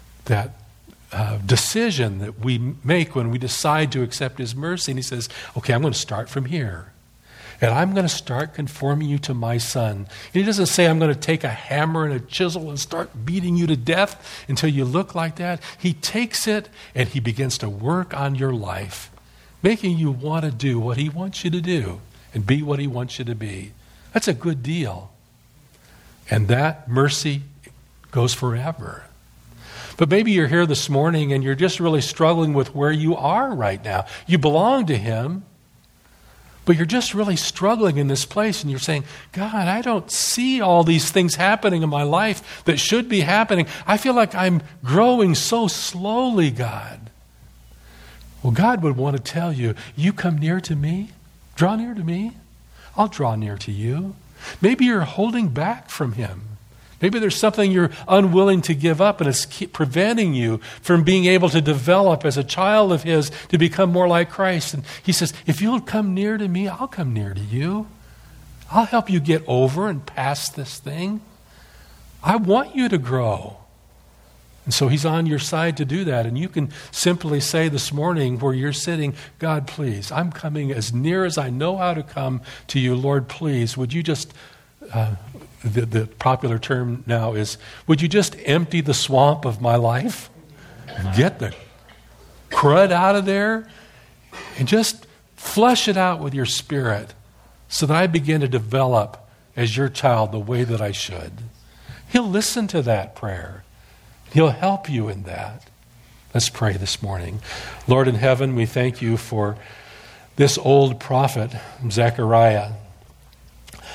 decision that we make when we decide to accept his mercy, and he says, okay, I'm going to start from here. And I'm going to start conforming you to my son. And he doesn't say, I'm going to take a hammer and a chisel and start beating you to death until you look like that. He takes it and he begins to work on your life, making you want to do what he wants you to do and be what he wants you to be. That's a good deal. And that mercy goes forever. But maybe you're here this morning and you're just really struggling with where you are right now. You belong to him, but you're just really struggling in this place and you're saying, God, I don't see all these things happening in my life that should be happening. I feel like I'm growing so slowly, God. Well, God would want to tell you, you come near to me, draw near to me, I'll draw near to you. Maybe you're holding back from him. Maybe there's something you're unwilling to give up and it's preventing you from being able to develop as a child of his to become more like Christ. And he says, if you'll come near to me, I'll come near to you. I'll help you get over and past this thing. I want you to grow. And so he's on your side to do that. And you can simply say this morning where you're sitting, God, please, I'm coming as near as I know how to come to you. Lord, please, would you just... The popular term now is, would you just empty the swamp of my life? Get the crud out of there and just flush it out with your spirit so that I begin to develop as your child the way that I should. He'll listen to that prayer. He'll help you in that. Let's pray this morning. Lord in heaven, we thank you for this old prophet, Zechariah.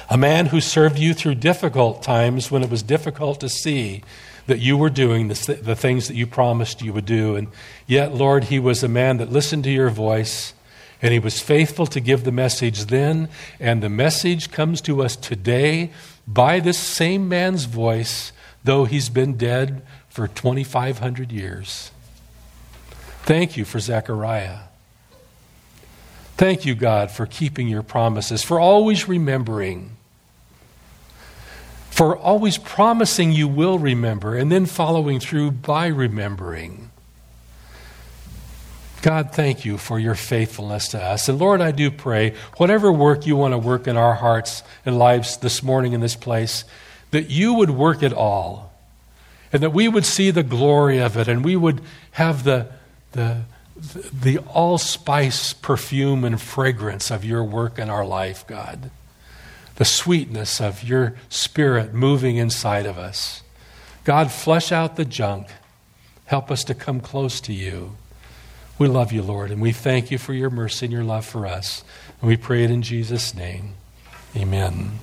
A man who served you through difficult times when it was difficult to see that you were doing the things that you promised you would do. And yet, Lord, he was a man that listened to your voice, and he was faithful to give the message then. And the message comes to us today by this same man's voice, though he's been dead for 2,500 years. Thank you for Zechariah. Thank you, God, for keeping your promises, for always remembering, for always promising you will remember, and then following through by remembering. God, thank you for your faithfulness to us. And Lord, I do pray, whatever work you want to work in our hearts and lives this morning in this place, that you would work it all, and that we would see the glory of it, and we would have the allspice perfume and fragrance of your work in our life, God. The sweetness of your Spirit moving inside of us. God, flesh out the junk. Help us to come close to you. We love you, Lord, and we thank you for your mercy and your love for us. And we pray it in Jesus' name. Amen.